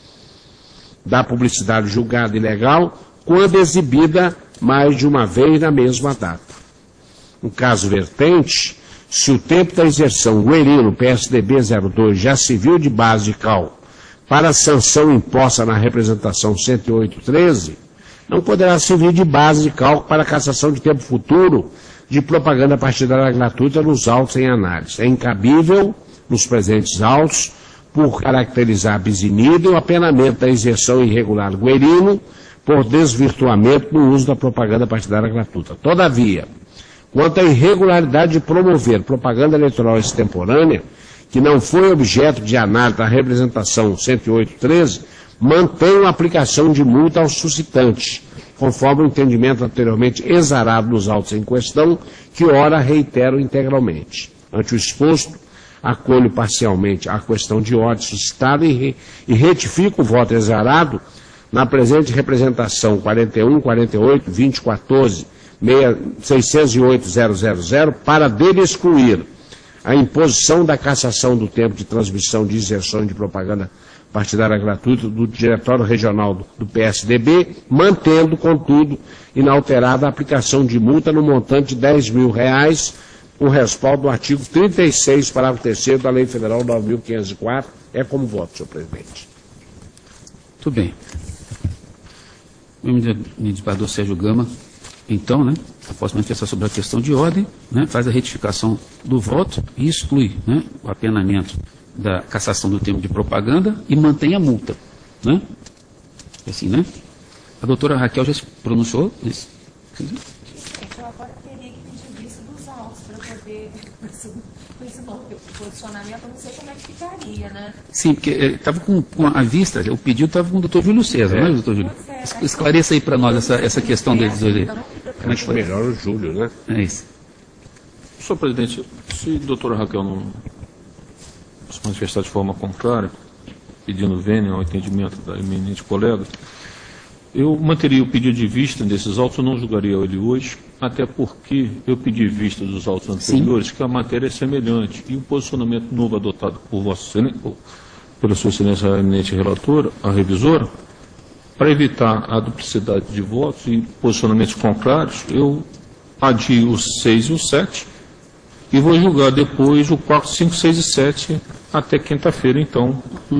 da publicidade julgada ilegal, quando exibida mais de uma vez na mesma data. No caso vertente, se o tempo da exerção Guerino PSDB 02 já se viu de base de cálculo para a sanção imposta na representação 108.13, não poderá servir de base de cálculo para a cassação de tempo futuro de propaganda partidária gratuita nos autos em análise. É incabível, nos presentes autos, por caracterizar bisinida o apenamento da exerção irregular Guerino por desvirtuamento no uso da propaganda partidária gratuita. Todavia, quanto à irregularidade de promover propaganda eleitoral extemporânea, que não foi objeto de análise da representação 108.13, mantém a aplicação de multa ao suscitante, conforme o entendimento anteriormente exarado nos autos em questão, que ora reitero integralmente. Ante o exposto, acolho parcialmente a questão de ordem suscitada e retifico o voto exarado na presente representação 41, 48, 20, 14, 608.000, para dele excluir a imposição da cassação do tempo de transmissão de inserções de propaganda partidária gratuita do Diretório Regional do PSDB, mantendo, contudo, inalterada a aplicação de multa no montante de R$10.000, com respaldo do artigo 36, parágrafo 3º da Lei Federal 9.504. É como voto, senhor presidente. Muito bem. O administrador Sérgio Gama, então, né, após manifestar sobre a questão de ordem, né, faz a retificação do voto e exclui, né, o apenamento da cassação do termo de propaganda e mantém a multa. Né? Assim, né? A doutora Raquel já se pronunciou nisso? Eu agora teria que pedir vista dos autos para poder, com esse novo posicionamento, eu não sei como é que ficaria, né? Sim, porque estava com a vista, o pedido estava com o doutor Júlio César, não é, doutor Júlio? Esclareça aí para nós essa questão deles hoje. Como é que foi? Melhor o Júlio, né? É isso. Senhor presidente, se a doutora Raquel não se manifestar de forma contrária, pedindo vênia ao entendimento da eminente colega, Eu manteria o pedido de vista desses autos, eu não julgaria ele hoje, até porque eu pedi vista dos autos anteriores, que a matéria é semelhante, e o posicionamento novo adotado por pela Sua Excelência a eminente relatora, a revisora, para evitar a duplicidade de votos e posicionamentos contrários, eu adio o 6 e o 7, e vou julgar depois o 4, 5, 6 e 7 até quinta-feira, então.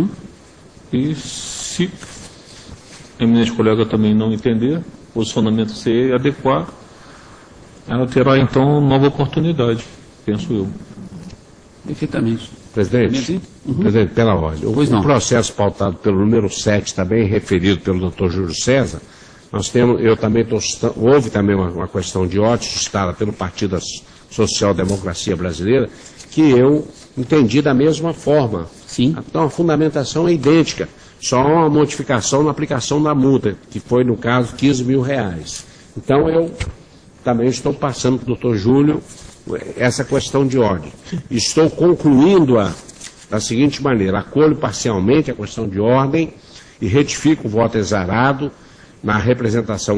E se a eminente colega também não entender, o posicionamento ser adequado, ela terá então nova oportunidade, penso eu. Perfeitamente. Presidente, presidente, pela ordem. O processo pautado pelo número 7, também referido pelo doutor Júlio César, nós temos, eu também houve também uma questão de ódio suscitada pelo Partido Social Democracia Brasileira, que eu entendi da mesma forma. Sim. Então a fundamentação é idêntica, só uma modificação na aplicação da multa, que foi, no caso, R$15 mil. Então eu também estou passando para o doutor Júlio essa questão de ordem. Estou concluindo-a da seguinte maneira: acolho parcialmente a questão de ordem e retifico o voto exarado na representação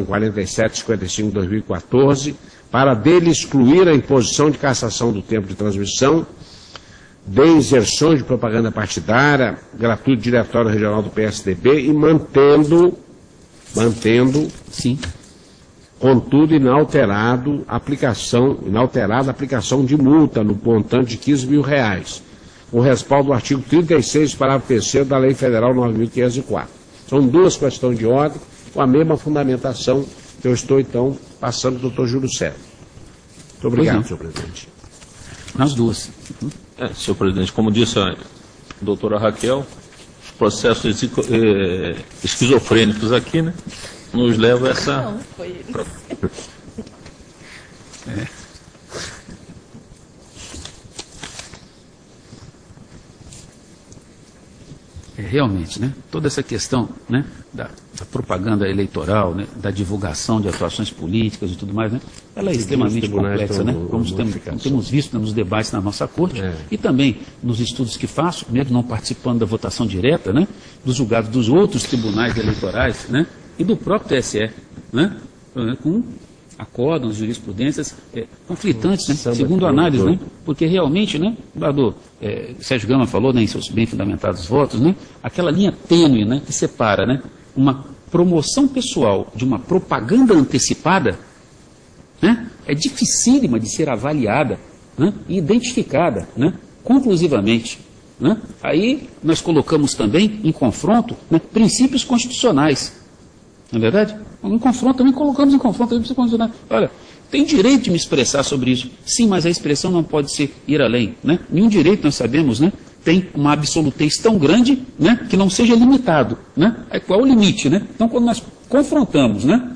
4755-2014 para dele excluir a imposição de cassação do tempo de transmissão, de inserções de propaganda partidária, gratuito diretório regional do PSDB e mantendo, Sim. contudo, inalterada a aplicação de multa no montante de R$15 mil, com respaldo do artigo 36, parágrafo 3º da Lei Federal 9.504. São duas questões de ordem, com a mesma fundamentação que eu estou, então, passando para o doutor Júlio César. Muito obrigado, senhor presidente. Nas duas. Senhor presidente, como disse a doutora Raquel, os processos esquizofrênicos aqui, né, nos levam a essa... Não, foi ele. Realmente, né? Toda essa questão, né, da propaganda eleitoral, né, da divulgação de atuações políticas e tudo mais, né, ela é extremamente complexa, né? Como temos visto nos debates na nossa corte e também nos estudos que faço, mesmo não participando da votação direta, né, dos julgados dos outros tribunais eleitorais, né, e do próprio TSE, né, com acórdãos, jurisprudências conflitantes, né, segundo a análise, né, porque realmente, né, o vereador Sérgio Gama falou, né, em seus bem fundamentados votos, né, aquela linha tênue, né, que separa, né, uma promoção pessoal de uma propaganda antecipada, né, é dificílima de ser avaliada, né, e identificada, né, conclusivamente. Né. Aí nós colocamos também em confronto, né, princípios constitucionais. Não é verdade? Colocamos em confronto também princípios constitucionais. Olha, tem direito de me expressar sobre isso. Sim, mas a expressão não pode ser ir além. Né? Nenhum direito, nós sabemos, né, tem uma absolutez tão grande, né, que não seja limitado. Né? Qual é o limite? Né? Então, quando nós confrontamos, né,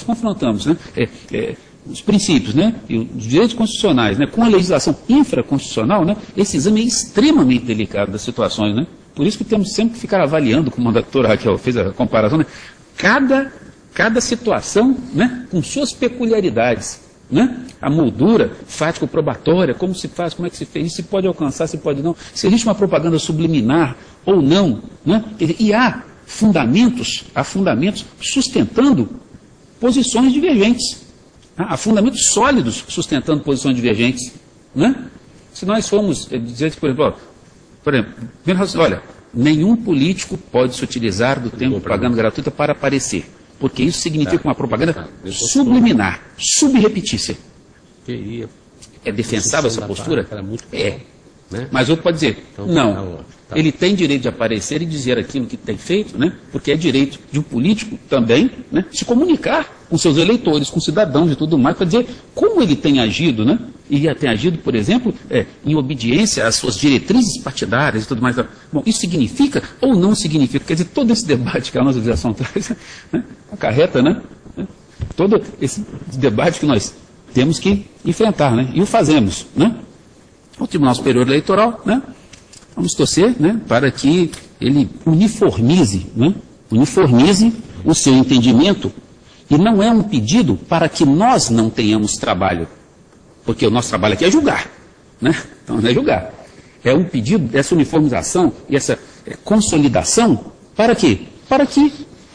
os princípios, né, e os direitos constitucionais, né, com a legislação infraconstitucional, né, esse exame é extremamente delicado das situações. Né? Por isso que temos sempre que ficar avaliando, como a doutora Raquel fez a comparação, né, cada situação, né, com suas peculiaridades, né? A moldura fático-probatória, como se faz, como é que se fez, se pode alcançar, se pode não, se existe uma propaganda subliminar ou não, né? E há fundamentos sustentando posições divergentes, há fundamentos sólidos sustentando posições divergentes, né? Se nós formos dizer, por exemplo, olha, nenhum político pode se utilizar do tempo de propaganda gratuita para aparecer, porque isso significa uma propaganda subliminar, subrepetícia. É defensável essa postura? É. Mas outro pode dizer, não, ele tem direito de aparecer e dizer aquilo que tem feito, né? Porque é direito de um político também, né, se comunicar com seus eleitores, com cidadãos e tudo mais, para dizer como ele tem agido, né? E tem agido, por exemplo, em obediência às suas diretrizes partidárias e tudo mais. Bom, isso significa ou não significa? Quer dizer, todo esse debate que a nossa legislação traz, né, acarreta, né, todo esse debate que nós temos que enfrentar, né, e o fazemos, né? O Tribunal Superior Eleitoral, né, vamos torcer, né, para que ele uniformize o seu entendimento, e não é um pedido para que nós não tenhamos trabalho, porque o nosso trabalho aqui é julgar, né? Então não é julgar. É um pedido dessa uniformização e essa consolidação para quê? Para que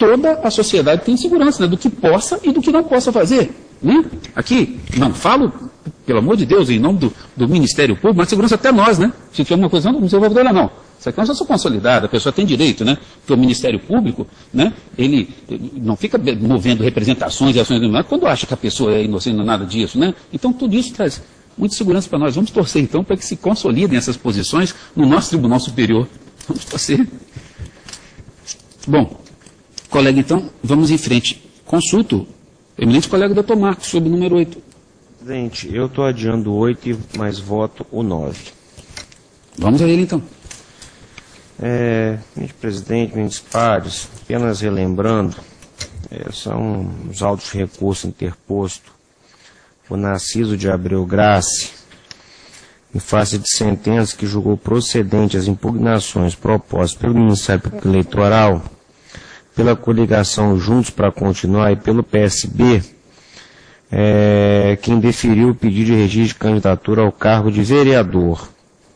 toda a sociedade tem segurança, né, do que possa e do que não possa fazer. Né? Aqui, não falo, pelo amor de Deus, em nome do Ministério Público, mas segurança até nós, né? Se tiver uma coisa, não se envolve dela, não. Isso aqui é uma situação consolidada, a pessoa tem direito, né? Porque o Ministério Público, né, ele não fica movendo representações e ações quando acha que a pessoa é inocente, não é nada disso, né? Então, tudo isso traz muita segurança para nós. Vamos torcer, então, para que se consolidem essas posições no nosso Tribunal Superior. Vamos torcer. Bom, colega, então, vamos em frente. Consulto, eminente colega doutor Marcos, sobre o número 8. Presidente, eu estou adiando o 8, mas voto o 9. Vamos a ele, então. Ministro presidente, ministros pares, apenas relembrando, são os autos de recurso interposto por Narciso de Abreu Grace, em face de sentença que julgou procedente as impugnações propostas pelo Ministério Público Eleitoral, pela coligação Juntos para Continuar e pelo PSB, quem deferiu o pedido de registro de candidatura ao cargo de vereador.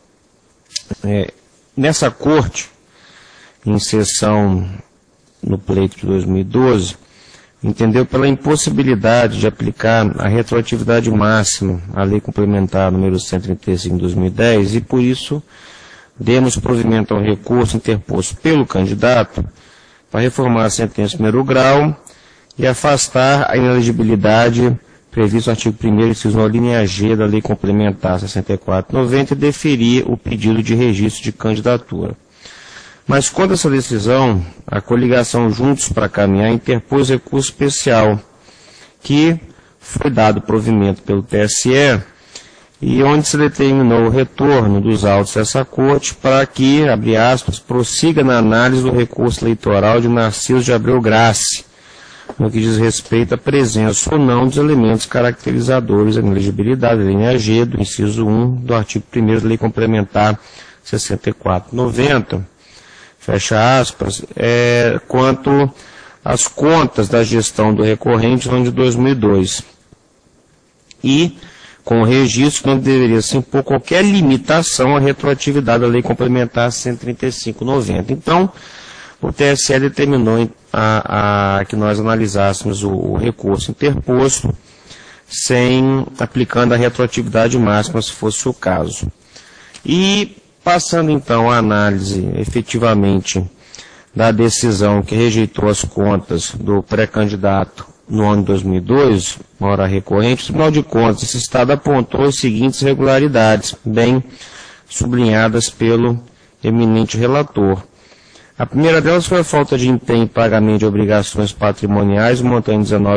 Nessa corte, em sessão no pleito de 2012, entendeu pela impossibilidade de aplicar a retroatividade máxima à Lei Complementar número 135 de 2010 e, por isso, demos provimento ao recurso interposto pelo candidato para reformar a sentença em primeiro grau e afastar a inelegibilidade prevista no artigo 1º, inciso 1, linha G da Lei Complementar 64/90 e deferir o pedido de registro de candidatura. Mas contra essa decisão, a coligação Juntos para Caminhar interpôs recurso especial, que foi dado provimento pelo TSE, e onde se determinou o retorno dos autos dessa corte para que, abre aspas, prossiga na análise do recurso eleitoral de Narciso de Abreu Grace, no que diz respeito à presença ou não dos elementos caracterizadores da inelegibilidade, linha G, do inciso 1 do artigo 1º da Lei Complementar 64/90, fecha aspas, quanto às contas da gestão do recorrente no ano de 2002. E com o registro não deveria se impor qualquer limitação à retroatividade da Lei Complementar 135/90. Então, o TSE determinou que nós analisássemos o recurso interposto sem aplicando a retroatividade máxima, se fosse o caso. E passando então a análise efetivamente da decisão que rejeitou as contas do pré-candidato no ano de 2002, uma hora recorrente, o Tribunal de Contas desse Estado apontou as seguintes irregularidades, bem sublinhadas pelo eminente relator. A primeira delas foi a falta de empenho em pagamento de obrigações patrimoniais, montante de R$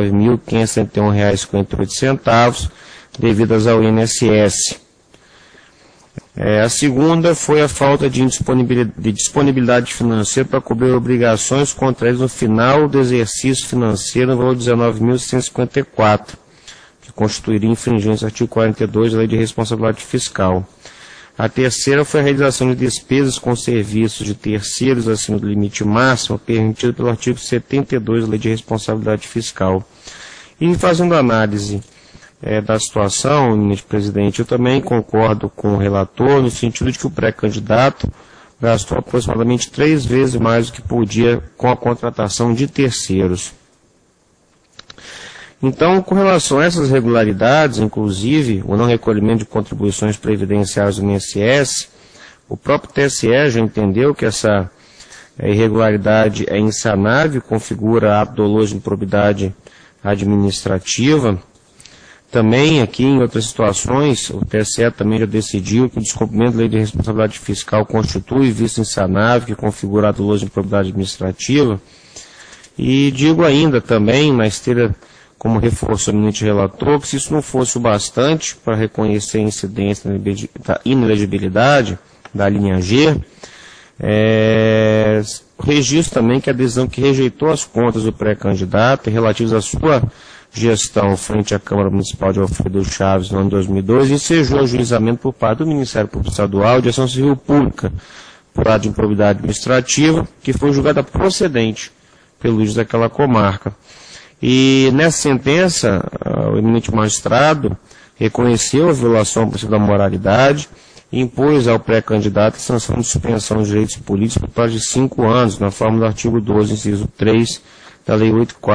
19.571,58, devidas ao INSS. A segunda foi a falta de disponibilidade financeira para cobrir obrigações contraídas no final do exercício financeiro no valor de R$ 19.154, que constituiria infringência do artigo 42 da Lei de Responsabilidade Fiscal. A terceira foi a realização de despesas com serviços de terceiros acima do limite máximo permitido pelo artigo 72 da Lei de Responsabilidade Fiscal. E fazendo análise da situação, eminente presidente, eu também concordo com o relator no sentido de que o pré-candidato gastou aproximadamente 3 vezes mais do que podia com a contratação de terceiros. Então, com relação a essas irregularidades, inclusive o não recolhimento de contribuições previdenciárias do INSS, o próprio TSE já entendeu que essa irregularidade é insanável, configura ato doloso de improbidade administrativa. Também aqui, em outras situações, o TSE também já decidiu que o descumprimento da Lei de Responsabilidade Fiscal constitui vício insanável, que configura ato doloso de improbidade administrativa. E digo ainda também, na esteira, como reforçou o eminente relator, que se isso não fosse o bastante para reconhecer a incidência da inelegibilidade da linha G, registro também que a decisão que rejeitou as contas do pré-candidato relativas à sua gestão frente à Câmara Municipal de Alfredo Chaves no ano de 2002 ensejou ajuizamento por parte do Ministério Público Estadual de Ação Civil Pública por ato de improbidade administrativa, que foi julgada procedente pelo juiz daquela comarca. E nessa sentença, o eminente magistrado reconheceu a violação ao princípio da moralidade e impôs ao pré-candidato a sanção de suspensão de direitos políticos por prazo de 5 anos, na forma do artigo 12, inciso 3 da Lei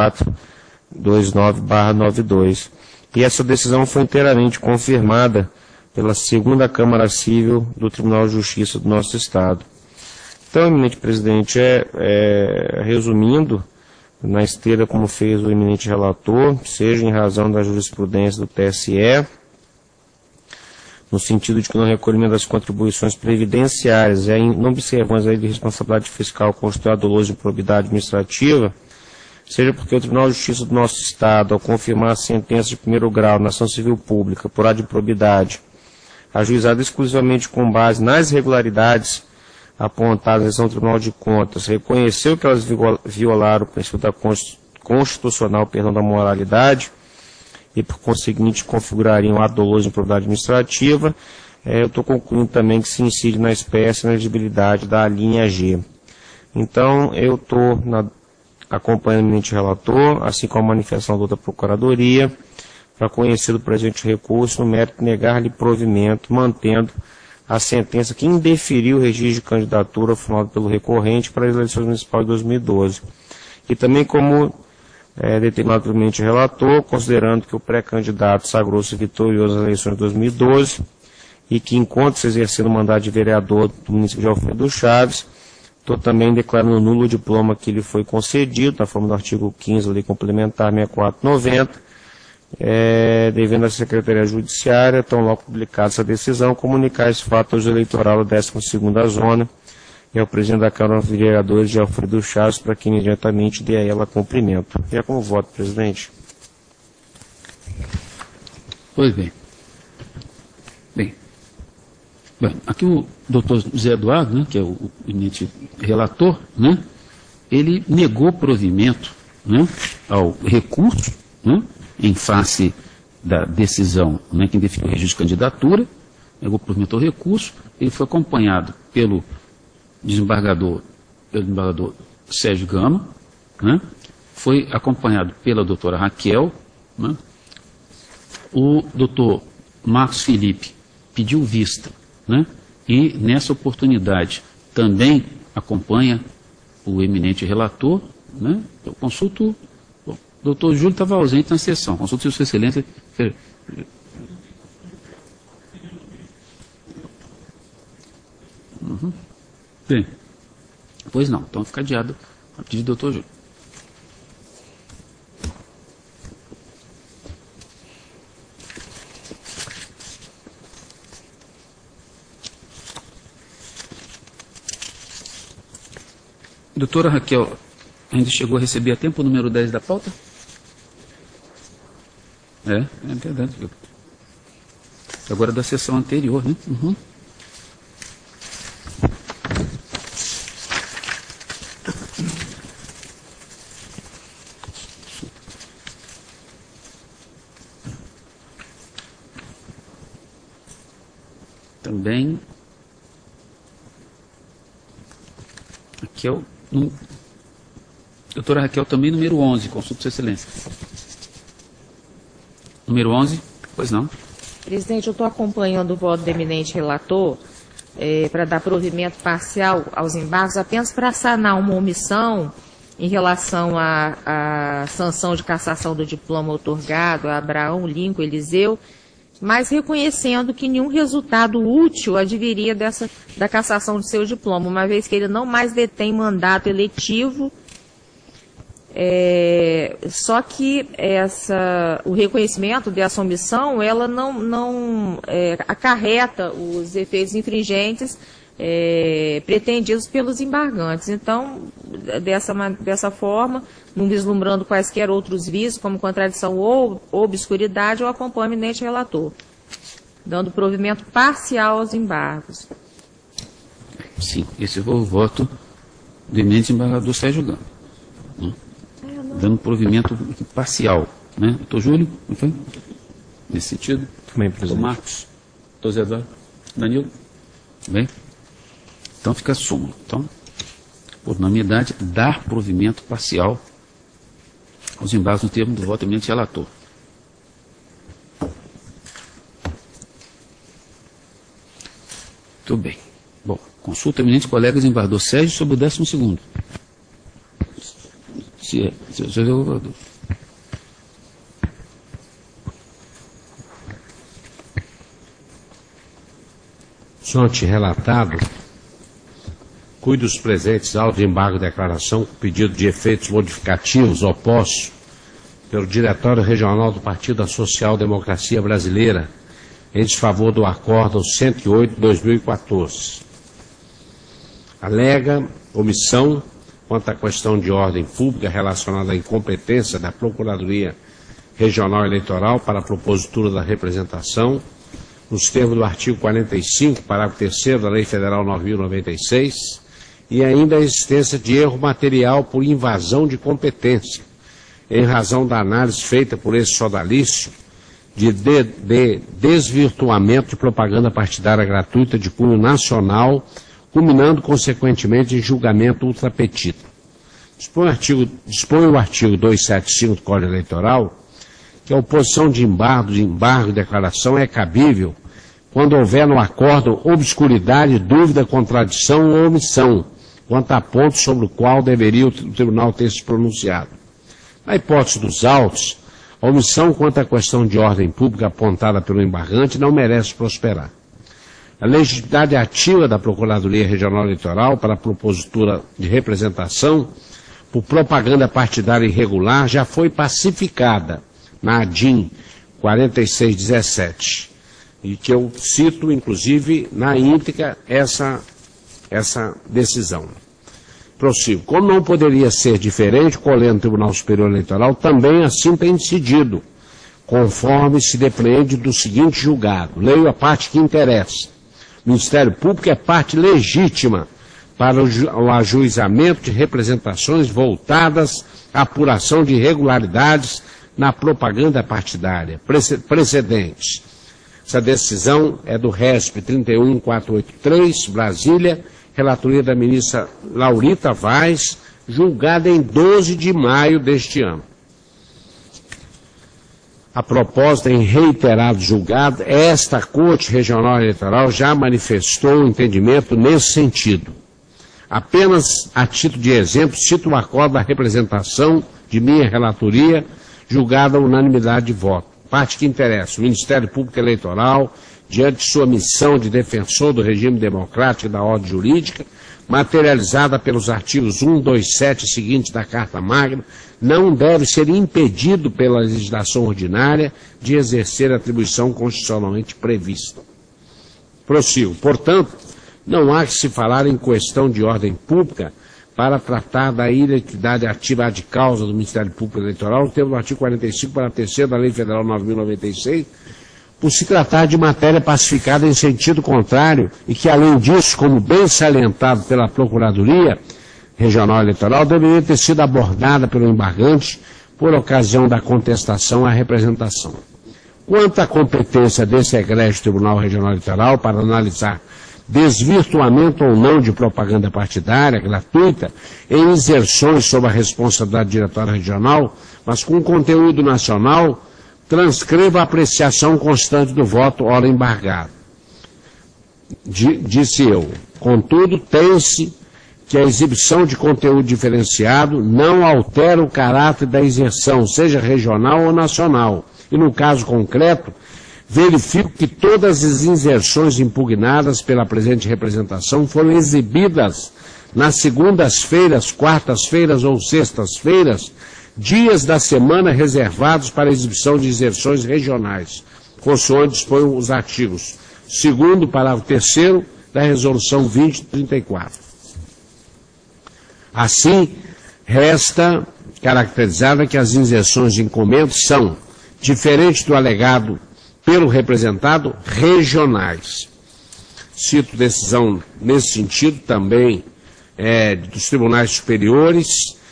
8429/92. E essa decisão foi inteiramente confirmada pela segunda Câmara Civil do Tribunal de Justiça do nosso Estado. Então, eminente presidente, resumindo, na esteira como fez o eminente relator, seja em razão da jurisprudência do TSE, no sentido de que no recolhimento das contribuições previdenciárias e a inobservância da lei de responsabilidade fiscal constitui doloso de improbidade administrativa, seja porque o Tribunal de Justiça do nosso Estado, ao confirmar a sentença de primeiro grau na ação civil pública por ato de improbidade, ajuizada exclusivamente com base nas irregularidades apontadas no Tribunal de Contas, reconheceu que elas violaram o princípio da constitucional da moralidade e, por conseguinte, configurariam ato doloso de improbidade administrativa, eu estou concluindo também que se incide na espécie na elegibilidade da linha G. Então, eu estou acompanhando o eminente relator, assim como a manifestação da outra Procuradoria, para conhecer do presente recurso no mérito de negar-lhe provimento, mantendo a sentença que indeferiu o registro de candidatura formado pelo recorrente para as eleições municipais de 2012. E também como determinado pelo eminente relator, considerando que o pré-candidato sagrou-se vitorioso nas eleições de 2012 e que, enquanto se exercendo o mandato de vereador do município de Alfredo Chaves, estou também declarando nulo o diploma que lhe foi concedido, na forma do artigo 15 da Lei Complementar 6490, devendo a Secretaria Judiciária, tão logo publicada essa decisão, comunicar esse fato ao juiz eleitoral da 12ª Zona e ao presidente da Câmara de Vereadores de Alfredo Chaves, para que imediatamente dê a ela cumprimento. E é como voto, presidente. Pois bem. Bem, aqui o doutor Zé Eduardo, né, que é o eminente relator, né, ele negou provimento, né, ao recurso, né, em face da decisão, né, que definiu o registro de candidatura, negou provimento ao recurso. Ele foi acompanhado pelo desembargador Sérgio Gama, né, foi acompanhado pela doutora Raquel, né, o doutor Marcos Felipe pediu vista, né, e nessa oportunidade também acompanha o eminente relator, né. Eu consulto. O doutor Júlio estava ausente na sessão. Consulto Sua Excelência. Bem, pois não. Então fica adiado a pedido do doutor Júlio. Doutora Raquel, ainda chegou a receber a tempo o número 10 da pauta? É verdade. Agora da sessão anterior, né? Uhum. Também. Aqui é o. Doutora Raquel, também número 11, consulta Sua Excelência. Número 11, pois não. Presidente, eu estou acompanhando o voto do eminente relator para dar provimento parcial aos embargos, apenas para sanar uma omissão em relação à sanção de cassação do diploma outorgado a Abraão Lincoln Eliseu, mas reconhecendo que nenhum resultado útil adviria da cassação de seu diploma, uma vez que ele não mais detém mandato eletivo. Só que o reconhecimento dessa omissão, ela não acarreta os efeitos infringentes pretendidos pelos embargantes. Então, dessa forma, não vislumbrando quaisquer outros vícios, como contradição ou obscuridade, eu acompanho o eminente relator, dando provimento parcial aos embargos. Sim, esse foi o voto do eminente embargador Sérgio Gama. Dando provimento parcial, né? Doutor Júlio, não foi? Nesse sentido? Também, presidente. Marcos, doutor Zé Eduardo, Danilo? Bem? Então fica a súmula. Então, por unanimidade, dar provimento parcial aos embargos no termo do voto do eminente relator. Muito bem. Bom, consulta eminente colega desembargador Sérgio sobre o 12º. Sonte relatado, cuide os presentes auto de embargo de declaração com pedido de efeitos modificativos opostos pelo Diretório Regional do Partido da Social Democracia Brasileira em desfavor do Acórdão 108/2014. Alega omissão quanto à questão de ordem pública relacionada à incompetência da Procuradoria Regional Eleitoral para a propositura da representação, nos termos do artigo 45, parágrafo 3º da Lei Federal 9.096, e ainda a existência de erro material por invasão de competência, em razão da análise feita por esse sodalício de desvirtuamento de propaganda partidária gratuita de cunho nacional, culminando consequentemente em julgamento ultrapetita. Dispõe o artigo 275 do Código Eleitoral que a oposição de embargo e declaração é cabível quando houver no acórdão obscuridade, dúvida, contradição ou omissão quanto a ponto sobre o qual deveria o tribunal ter se pronunciado. Na hipótese dos autos, a omissão quanto à questão de ordem pública apontada pelo embargante não merece prosperar. A legitimidade ativa da Procuradoria Regional Eleitoral para a propositura de representação por propaganda partidária irregular já foi pacificada na ADIM 4617, e que eu cito, inclusive, na íntegra, essa decisão. Prossigo. Como não poderia ser diferente, o Colégio do Tribunal Superior Eleitoral também assim tem decidido, conforme se depreende do seguinte julgado. Leio a parte que interessa. O Ministério Público é parte legítima para o ajuizamento de representações voltadas à apuração de irregularidades na propaganda partidária. Precedentes. Essa decisão é do RESP 31483, Brasília, relatoria da ministra Laurita Vaz, julgada em 12 de maio deste ano. A propósito, em reiterado julgado, esta Corte Regional Eleitoral já manifestou um entendimento nesse sentido. Apenas a título de exemplo, cito o acordo da representação de minha relatoria, julgada a unanimidade de voto. Parte que interessa, o Ministério Público Eleitoral, diante de sua missão de defensor do regime democrático e da ordem jurídica, materializada pelos artigos 1, 2, 7 e seguintes da Carta Magna, não deve ser impedido pela legislação ordinária de exercer a atribuição constitucionalmente prevista. Prossigo. Portanto, não há que se falar em questão de ordem pública para tratar da ilegalidade ativa de causa do Ministério Público Eleitoral, no termo do artigo 45, parágrafo 3º da Lei Federal 9.096, por se tratar de matéria pacificada em sentido contrário e que, além disso, como bem salientado pela Procuradoria Regional Eleitoral, deveria ter sido abordada pelo embargante por ocasião da contestação à representação. Quanto à competência desse egrégio Tribunal Regional Eleitoral para analisar desvirtuamento ou não de propaganda partidária gratuita em inserções sob a responsabilidade do Diretório Regional, mas com conteúdo nacional, transcreva a apreciação constante do voto, ora embargado. Disse eu. Contudo, tem-se que a exibição de conteúdo diferenciado não altera o caráter da inserção, seja regional ou nacional. E no caso concreto, verifico que todas as inserções impugnadas pela presente representação foram exibidas nas segundas-feiras, quartas-feiras ou sextas-feiras, dias da semana reservados para a exibição de inserções regionais, consoante dispõem os artigos 2º, parágrafo 3º da Resolução 2034. Assim, resta caracterizada que as inserções de incumbentes são, diferente do alegado pelo representado, regionais. Cito decisão nesse sentido também dos tribunais superiores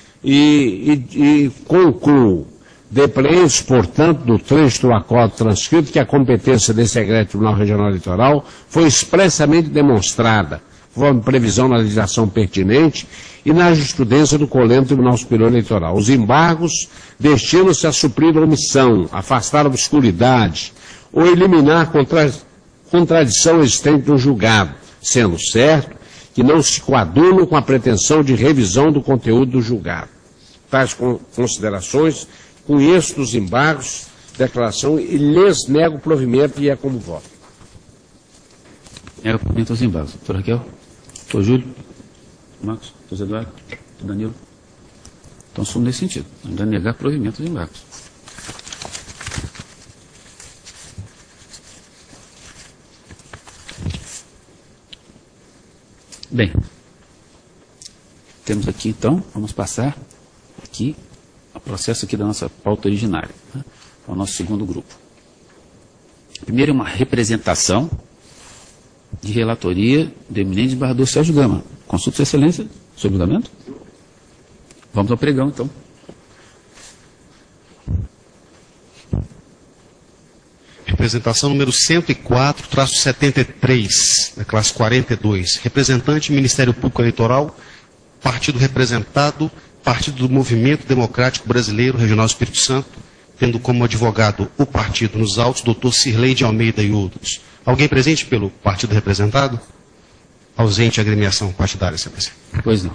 e concluo. Depreende, portanto, do trecho do acordo transcrito que a competência desse egrégio Tribunal Regional Eleitoral foi expressamente demonstrada, conforme previsão na legislação pertinente e na jurisprudência do Colégio Tribunal Superior Eleitoral. Os embargos destinam-se a suprir a omissão, afastar a obscuridade ou eliminar contradição existente no julgado, sendo certo que não se coadunam com a pretensão de revisão do conteúdo do julgado. tais considerações, conheço dos embargos, declaração e lhes nego provimento e é como voto. Nega provimento aos embargos. Doutor Raquel? Doutor Júlio? Marcos? Doutor Eduardo? Doutor Danilo? Então, assumo nesse sentido. Ainda negar provimento aos embargos. Bem, temos aqui então, vamos passar aqui o processo aqui da nossa pauta originária, né, ao nosso segundo grupo. Primeiro é uma representação de relatoria do eminente desembargador Sérgio Gama. Consulta Sua Excelência sobre o julgamento. Vamos ao pregão então. Representação número 104-73, da classe 42. Representante, Ministério Público Eleitoral, partido representado, Partido do Movimento Democrático Brasileiro, Regional Espírito Santo, tendo como advogado o partido nos autos, doutor Cirlei de Almeida e outros. Alguém presente pelo partido representado? Ausente a agremiação partidária, excelência. Pois não.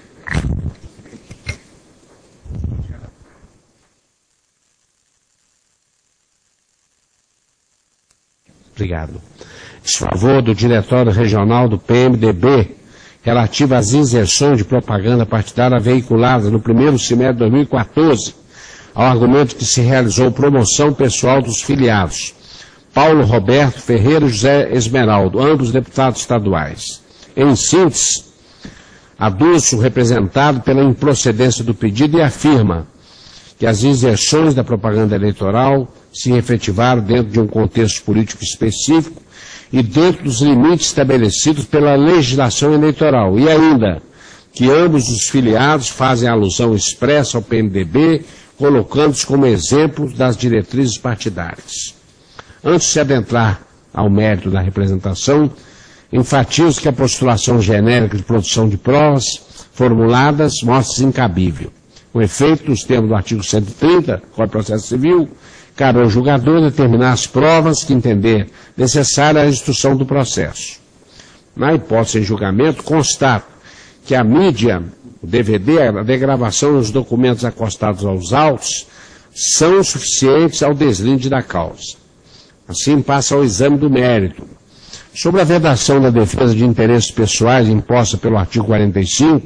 Obrigado. Desfavor do Diretório Regional do PMDB, relativo às inserções de propaganda partidária veiculadas no primeiro semestre de 2014, ao argumento que se realizou promoção pessoal dos filiados. Paulo Roberto Ferreira e José Esmeraldo, ambos deputados estaduais. Em síntese, aduz o representado pela improcedência do pedido e afirma que as inserções da propaganda eleitoral se efetivaram dentro de um contexto político específico e dentro dos limites estabelecidos pela legislação eleitoral. E ainda, que ambos os filiados fazem alusão expressa ao PMDB, colocando-os como exemplos das diretrizes partidárias. Antes de se adentrar ao mérito da representação, enfatizo que a postulação genérica de produção de provas formuladas mostra-se incabível. Com efeito, nos termos do artigo 130, Código de Processo Civil, cabe ao julgador determinar as provas que entender necessárias à instrução do processo. Na hipótese em julgamento, constato que a mídia, o DVD, a degravação dos documentos acostados aos autos, são suficientes ao deslinde da causa. Assim, passa ao exame do mérito. Sobre a vedação da defesa de interesses pessoais imposta pelo artigo 45,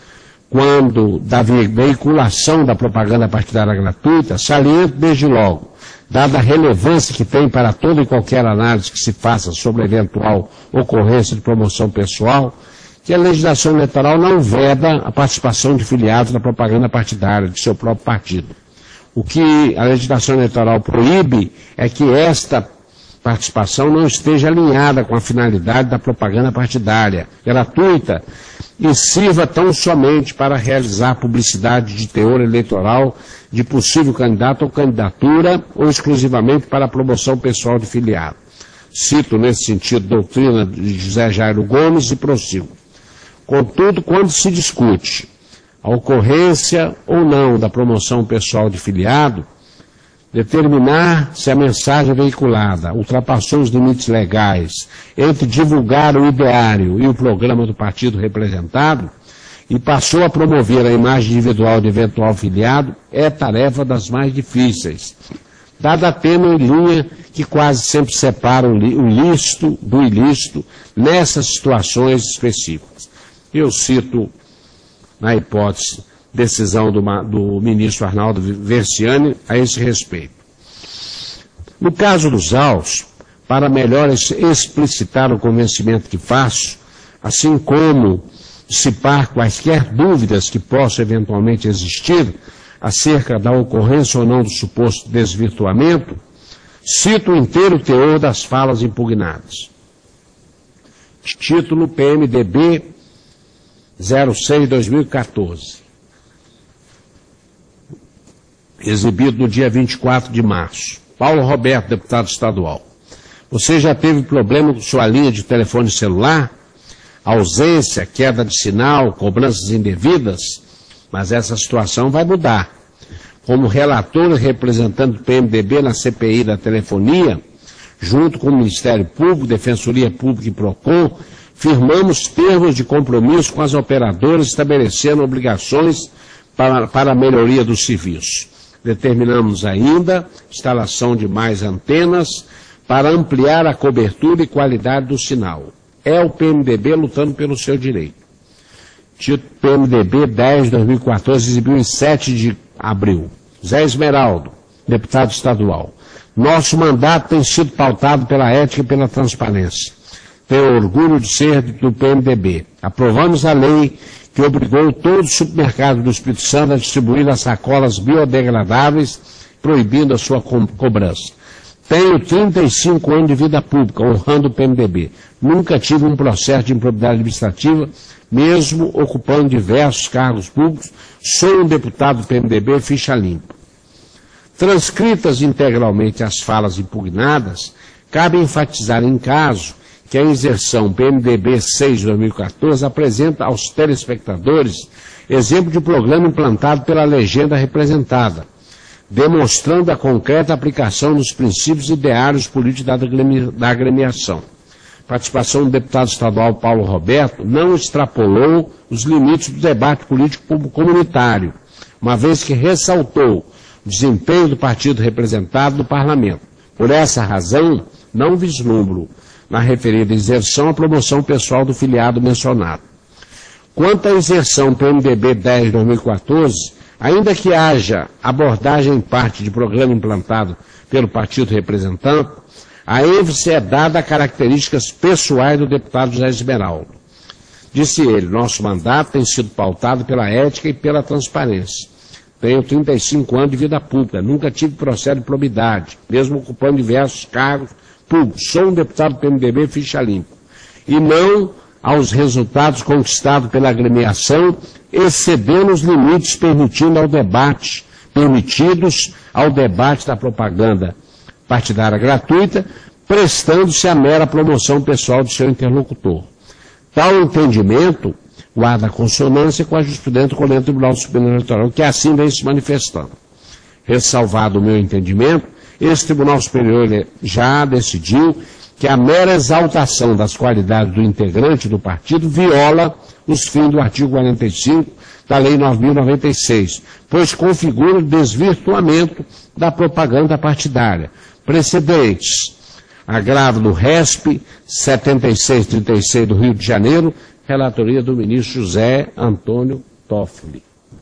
quando da veiculação da propaganda partidária gratuita, saliento desde logo, dada a relevância que tem para toda e qualquer análise que se faça sobre a eventual ocorrência de promoção pessoal, que a legislação eleitoral não veda a participação de filiados na propaganda partidária de seu próprio partido. O que a legislação eleitoral proíbe é que esta participação não esteja alinhada com a finalidade da propaganda partidária gratuita e sirva tão somente para realizar publicidade de teor eleitoral de possível candidato ou candidatura ou exclusivamente para a promoção pessoal de filiado. Cito nesse sentido doutrina de José Jairo Gomes e prossigo. Contudo, quando se discute a ocorrência ou não da promoção pessoal de filiado, determinar se a mensagem veiculada ultrapassou os limites legais entre divulgar o ideário e o programa do partido representado e passou a promover a imagem individual de eventual filiado, é tarefa das mais difíceis, dada a tênue linha que quase sempre separa o lícito do ilícito nessas situações específicas. Eu cito, na hipótese, decisão do ministro Arnaldo Versiani a esse respeito. No caso dos autos, para melhor explicitar o convencimento que faço, assim como dissipar quaisquer dúvidas que possam eventualmente existir acerca da ocorrência ou não do suposto desvirtuamento, cito o inteiro teor das falas impugnadas. Título PMDB 06/2014. Exibido no dia 24 de março. Paulo Roberto, deputado estadual. Você já teve problema com sua linha de telefone celular? Ausência, queda de sinal, cobranças indevidas? Mas essa situação vai mudar. Como relator e representante do PMDB na CPI da telefonia, junto com o Ministério Público, Defensoria Pública e PROCON, firmamos termos de compromisso com as operadoras estabelecendo obrigações para a melhoria do serviço. Determinamos ainda instalação de mais antenas para ampliar a cobertura e qualidade do sinal. É o PMDB lutando pelo seu direito. Título PMDB 10/2014, exibiu em 7 de abril. Zé Esmeraldo, deputado estadual. Nosso mandato tem sido pautado pela ética e pela transparência. Tenho orgulho de ser do PMDB. Aprovamos a lei que obrigou todos os supermercados do Espírito Santo a distribuir as sacolas biodegradáveis, proibindo a sua cobrança. Tenho 35 anos de vida pública, honrando o PMDB. Nunca tive um processo de improbidade administrativa, mesmo ocupando diversos cargos públicos. Sou um deputado do PMDB, ficha limpa. Transcritas integralmente as falas impugnadas, cabe enfatizar em caso que a inserção PMDB 6/2014 apresenta aos telespectadores exemplo de programa implantado pela legenda representada, demonstrando a concreta aplicação dos princípios e ideários políticos da agremiação. A participação do deputado estadual Paulo Roberto não extrapolou os limites do debate político comunitário, uma vez que ressaltou o desempenho do partido representado no parlamento. Por essa razão, não vislumbro na referida inserção a promoção pessoal do filiado mencionado. Quanto à inserção PMDB 10/2014, ainda que haja abordagem em parte de programa implantado pelo partido representante, a ênfase é dada a características pessoais do deputado José Esmeraldo. Disse ele, nosso mandato tem sido pautado pela ética e pela transparência. Tenho 35 anos de vida pública, nunca tive processo de probidade, mesmo ocupando diversos cargos públicos. Sou um deputado do PMDB, ficha limpa. E não aos resultados conquistados pela agremiação, excedendo os limites permitidos ao debate da propaganda partidária gratuita, prestando-se à mera promoção pessoal do seu interlocutor. Tal entendimento guarda consonância com a jurisprudência do Conselho Tribunal Superior Eleitoral, que assim vem se manifestando. Ressalvado o meu entendimento, esse Tribunal Superior já decidiu que a mera exaltação das qualidades do integrante do partido viola os fins do artigo 45 da Lei 9.096, pois configura o desvirtuamento da propaganda partidária. Precedentes: agravo do RESP 7636 do Rio de Janeiro, relatoria do ministro José Antônio Toffoli.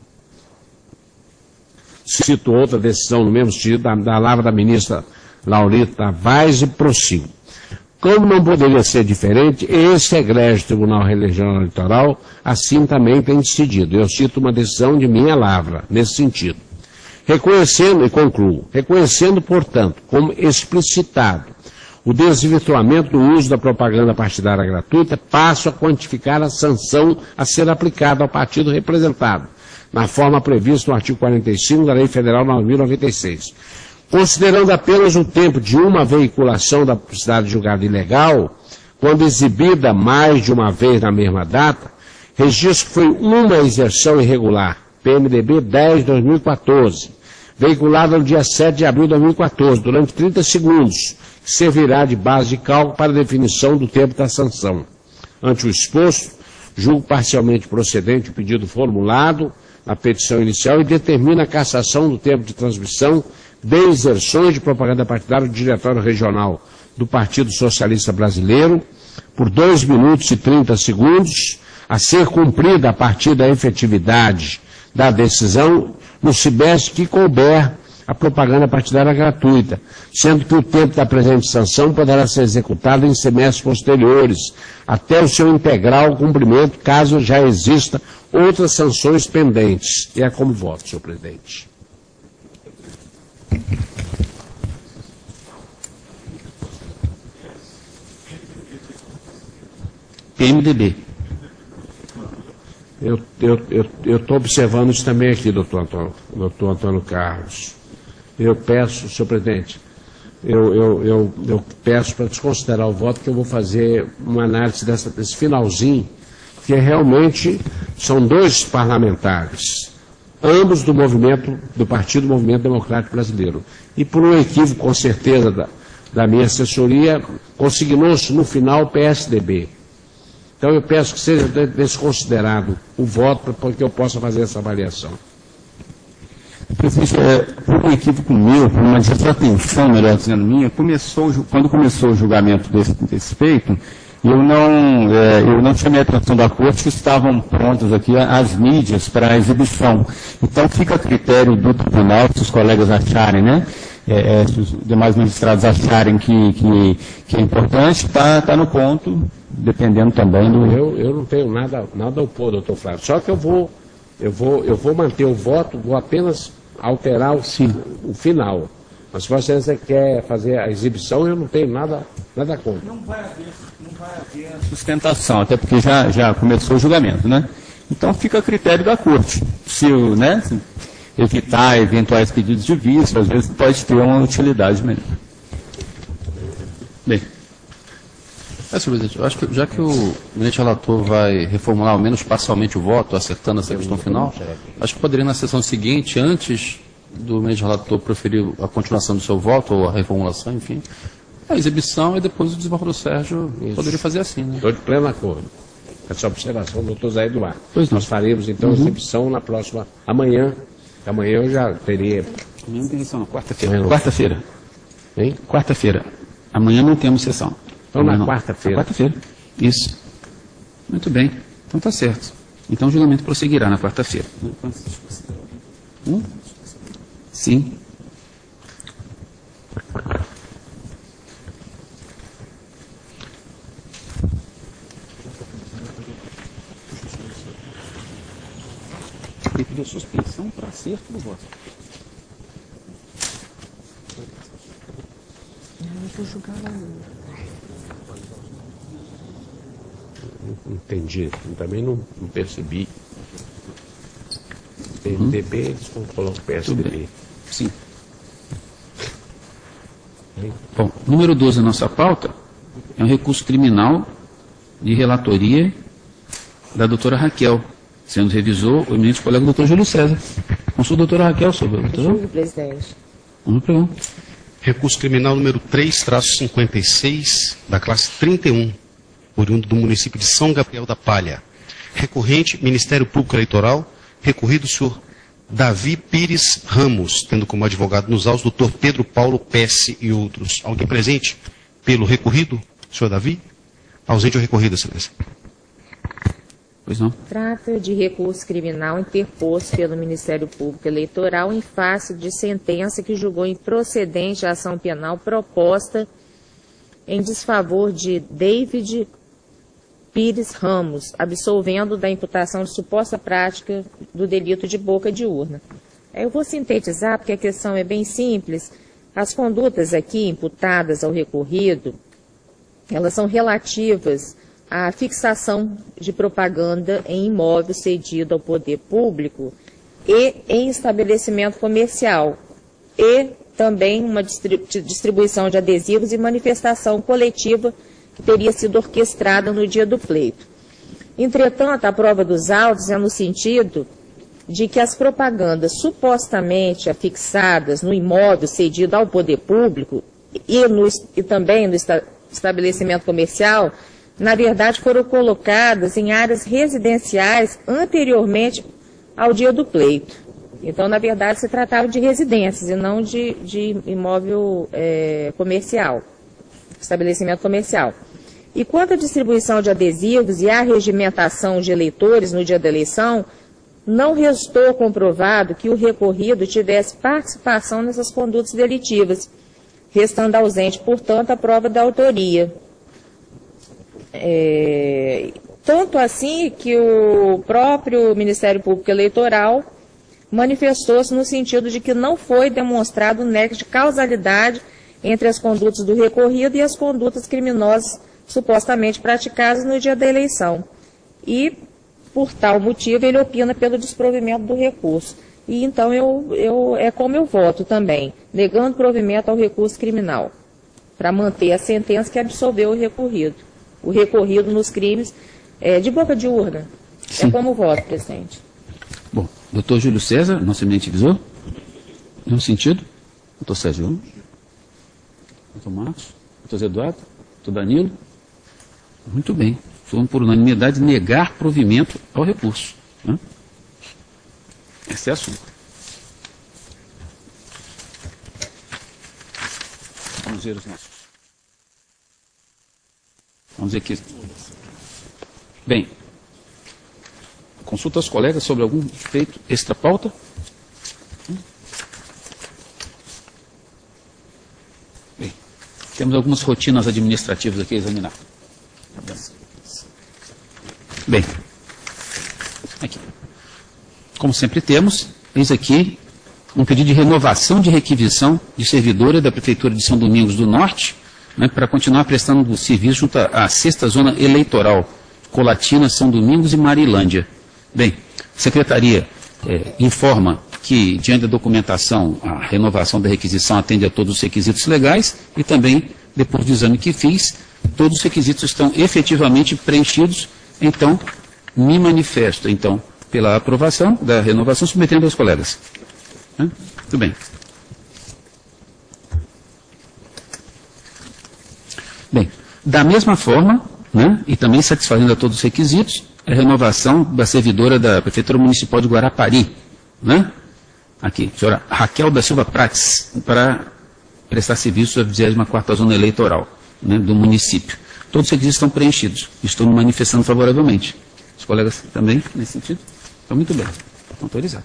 Cito outra decisão no mesmo sentido, da lavra da ministra Laurita Vaz, e prossigo. Como não poderia ser diferente, esse egrégio Tribunal Regional Eleitoral assim também tem decidido. Eu cito uma decisão de minha lavra, nesse sentido. Reconhecendo, e concluo, reconhecendo, portanto, como explicitado o desvirtuamento do uso da propaganda partidária gratuita, passo a quantificar a sanção a ser aplicada ao partido representado, na forma prevista no artigo 45 da Lei Federal 9.096. Considerando apenas o tempo de uma veiculação da publicidade julgada ilegal, quando exibida mais de uma vez na mesma data, registro que foi uma inserção irregular, PMDB 10/2014, veiculada no dia 7 de abril de 2014, durante 30 segundos, que servirá de base de cálculo para a definição do tempo da sanção. Ante o exposto, julgo parcialmente procedente o pedido formulado na petição inicial e determina a cassação do tempo de transmissão de inserções de propaganda partidária do Diretório Regional do Partido Socialista Brasileiro por 2 minutos e 30 segundos, a ser cumprida a partir da efetividade da decisão no semestre que couber a propaganda partidária gratuita, sendo que o tempo da presente sanção poderá ser executado em semestres posteriores, até o seu integral cumprimento, caso já exista outras sanções pendentes. E é como voto, senhor presidente. PMDB. Eu estou observando isso também aqui, doutor Antônio Carlos. Eu peço, senhor presidente, eu peço para desconsiderar o voto, que eu vou fazer uma análise desse finalzinho, que realmente são 2 parlamentares, ambos do Partido Movimento Democrático Brasileiro. E por um equívoco, com certeza, da minha assessoria, consignou-se no final o PSDB. Então eu peço que seja desconsiderado o voto para que eu possa fazer essa avaliação. Presidente, por um equívoco meu, por uma desatenção, melhor dizendo, minha, quando começou o julgamento desse feito, eu não chamei a atenção da corte que estavam prontas aqui as mídias para a exibição. Então fica a critério do tribunal, se os colegas acharem, né? Se os demais magistrados acharem que é importante, está no ponto, dependendo também do... Eu não tenho nada a opor, doutor Flávio. Só que eu vou manter o voto, vou apenas alterar o final. Mas se você quer fazer a exibição, eu não tenho nada contra. Não vai haver sustentação, até porque já começou o julgamento, né? Então fica a critério da corte. Se evitar eventuais pedidos de vista, às vezes pode ter uma utilidade melhor. Bem, senhor presidente, eu acho que já que o eminente relator vai reformular ao menos parcialmente o voto, acertando essa questão final, acho que poderia na sessão seguinte, antes do eminente relator proferir a continuação do seu voto, ou a reformulação, enfim, a exibição e depois o desembargador Sérgio poderia fazer assim, né? Estou de pleno acordo. Essa observação do doutor Zé Eduardo. Pois não. Nós faremos, então, a exibição na próxima... Amanhã eu já teria... Amanhã não tem sessão, não. Quarta-feira. Hein? Quarta-feira. Amanhã não temos sessão. Então, na quarta-feira. Quarta-feira. Isso. Muito bem. Então tá certo. Então o julgamento prosseguirá na quarta-feira. Sim. Ele pediu suspensão para acerto do voto. Eu vou julgar lá. Entendi. Eu também não percebi. PMDB, eles colocam PSDB. Sim. Bom, número 12 da nossa pauta é um recurso criminal de relatoria da doutora Raquel, sendo revisor o eminente colega doutor Júlio César. Consulta a doutora Raquel sobre o doutor. Senhor presidente. Vamos para pergunta. Recurso criminal número 3-56, da classe 31, oriundo do município de São Gabriel da Palha. Recorrente, Ministério Público Eleitoral, recorrido o senhor Davi Pires Ramos, tendo como advogado nos autos doutor Pedro Paulo Pesce e outros. Alguém presente pelo recorrido, senhor Davi? Ausente ou recorrido, excelência? Pois não. Trata de recurso criminal interposto pelo Ministério Público Eleitoral em face de sentença que julgou improcedente a ação penal proposta em desfavor de David Pires Ramos, absolvendo da imputação de suposta prática do delito de boca de urna. Eu vou sintetizar, porque a questão é bem simples. As condutas aqui imputadas ao recorrido, elas são relativas à fixação de propaganda em imóvel cedido ao poder público e em estabelecimento comercial, e também uma distribuição de adesivos e manifestação coletiva que teria sido orquestrada no dia do pleito. Entretanto, a prova dos autos é no sentido de que as propagandas supostamente afixadas no imóvel cedido ao poder público e também no estabelecimento comercial, na verdade foram colocadas em áreas residenciais anteriormente ao dia do pleito. Então, na verdade, se tratava de residências e não de imóvel comercial, estabelecimento comercial. E quanto à distribuição de adesivos e à regimentação de eleitores no dia da eleição, não restou comprovado que o recorrido tivesse participação nessas condutas delitivas, restando ausente, portanto, a prova da autoria. Tanto assim que o próprio Ministério Público Eleitoral manifestou-se no sentido de que não foi demonstrado o nexo de causalidade entre as condutas do recorrido e as condutas criminosas supostamente praticadas no dia da eleição. E, por tal motivo, ele opina pelo desprovimento do recurso. E então é como eu voto também, negando provimento ao recurso criminal, para manter a sentença que absolveu o recorrido. O recorrido nos crimes de boca de urna. Sim. É como voto, presidente. Bom, doutor Júlio César, nosso eminente visor. Nenhum sentido? Doutor Sérgio. Doutor Marcos. Doutor Zé Eduardo. Doutor Danilo. Muito bem. Foram por unanimidade negar provimento ao recurso. Né? Esse é assunto. Vamos ver os nossos. Vamos ver aqui. Bem, consulta aos colegas sobre algum feito extra-pauta. Bem, temos algumas rotinas administrativas aqui a examinar. Bem, aqui. Como sempre temos, eis aqui um pedido de renovação de requisição de servidora da Prefeitura de São Domingos do Norte, né, para continuar prestando o serviço junto à 6ª Zona Eleitoral, Colatina, São Domingos e Marilândia. Bem, a Secretaria informa que, diante da documentação, a renovação da requisição atende a todos os requisitos legais e também, depois do exame que fiz, todos os requisitos estão efetivamente preenchidos, então, me manifesto, então, pela aprovação da renovação, submetendo aos colegas. Muito bem. Bem, da mesma forma, né, e também satisfazendo a todos os requisitos, a renovação da servidora da Prefeitura Municipal de Guarapari, né? Aqui, senhora Raquel da Silva Prates, para prestar serviço à 24ª Zona Eleitoral, né, do município. Todos os requisitos estão preenchidos. Estou me manifestando favoravelmente. Os colegas também, nesse sentido? Então, muito bem. Autorizado.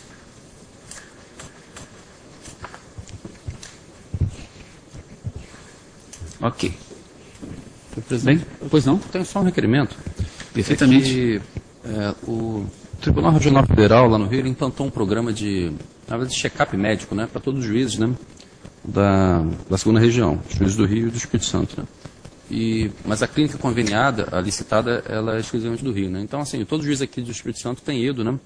Ok. Presidente, Pois não? tenho só um requerimento. Perfeitamente. O Tribunal Regional Federal, lá no Rio, ele implantou um programa de check-up médico, né, para todos os juízes, né, da 2ª região, juízes do Rio e do Espírito Santo, né. Mas a clínica conveniada, a licitada, ela é exclusivamente do Rio, né. Então, assim, todos os juízes aqui do Espírito Santo têm ido, né,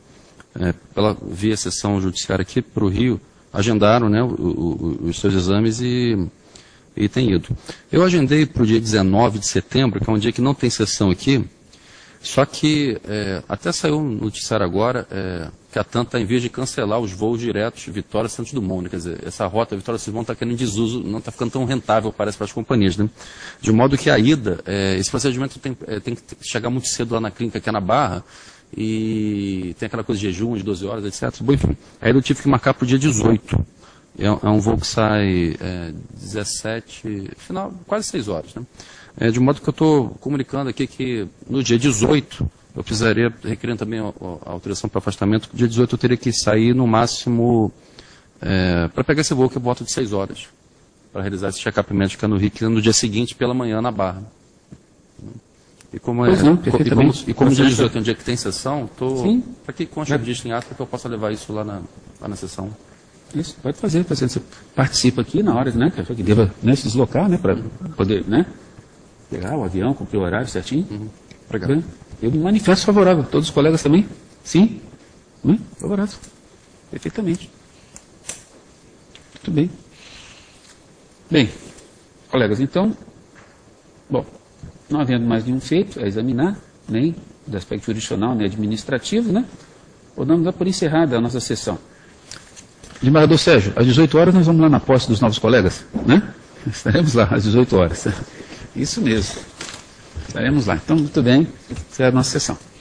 via sessão judiciária aqui para o Rio, agendaram, né, os seus exames e tem ido. Eu agendei para o dia 19 de setembro, que é um dia que não tem sessão aqui, só que até saiu um noticiário agora que a TAM está em vez de cancelar os voos diretos Vitória Santos Dumont, né? Quer dizer, essa rota Vitória Santos Dumont está querendo em desuso, não está ficando tão rentável, parece, para as companhias, né? De modo que a ida, esse procedimento tem que chegar muito cedo lá na clínica, que é na Barra, e tem aquela coisa de jejum de 12 horas, etc. Bom, enfim, aí eu tive que marcar para o dia 18. É um voo que sai 17, final, quase 6 horas, né? De modo que eu estou comunicando aqui que no dia 18, eu precisaria, requerendo também a autorização para afastamento, no dia 18 eu teria que sair no máximo, para pegar esse voo que eu boto de 6 horas, para realizar esse check-up médico no Rio, que é no dia seguinte, pela manhã, na Barra. E como o dia 18 é um dia que tem sessão, estou para que conste o registro em ata, para que eu possa levar isso lá na sessão. Isso, pode fazer. Você participa aqui na hora, né, que deva, né, se deslocar, né, para poder, né, pegar o avião, cumprir o horário certinho. Obrigado. Eu me manifesto favorável. Todos os colegas também? Sim? Favorável. Perfeitamente. Muito bem. Bem, colegas, então, bom, não havendo mais nenhum feito a examinar, nem do aspecto jurisdicional, nem administrativo, né, podemos dar por encerrada a nossa sessão. Desembargador Sérgio, às 18 horas nós vamos lá na posse dos novos colegas, né? Estaremos lá às 18 horas. Isso mesmo. Estaremos lá. Então, muito bem. Essa é a nossa sessão.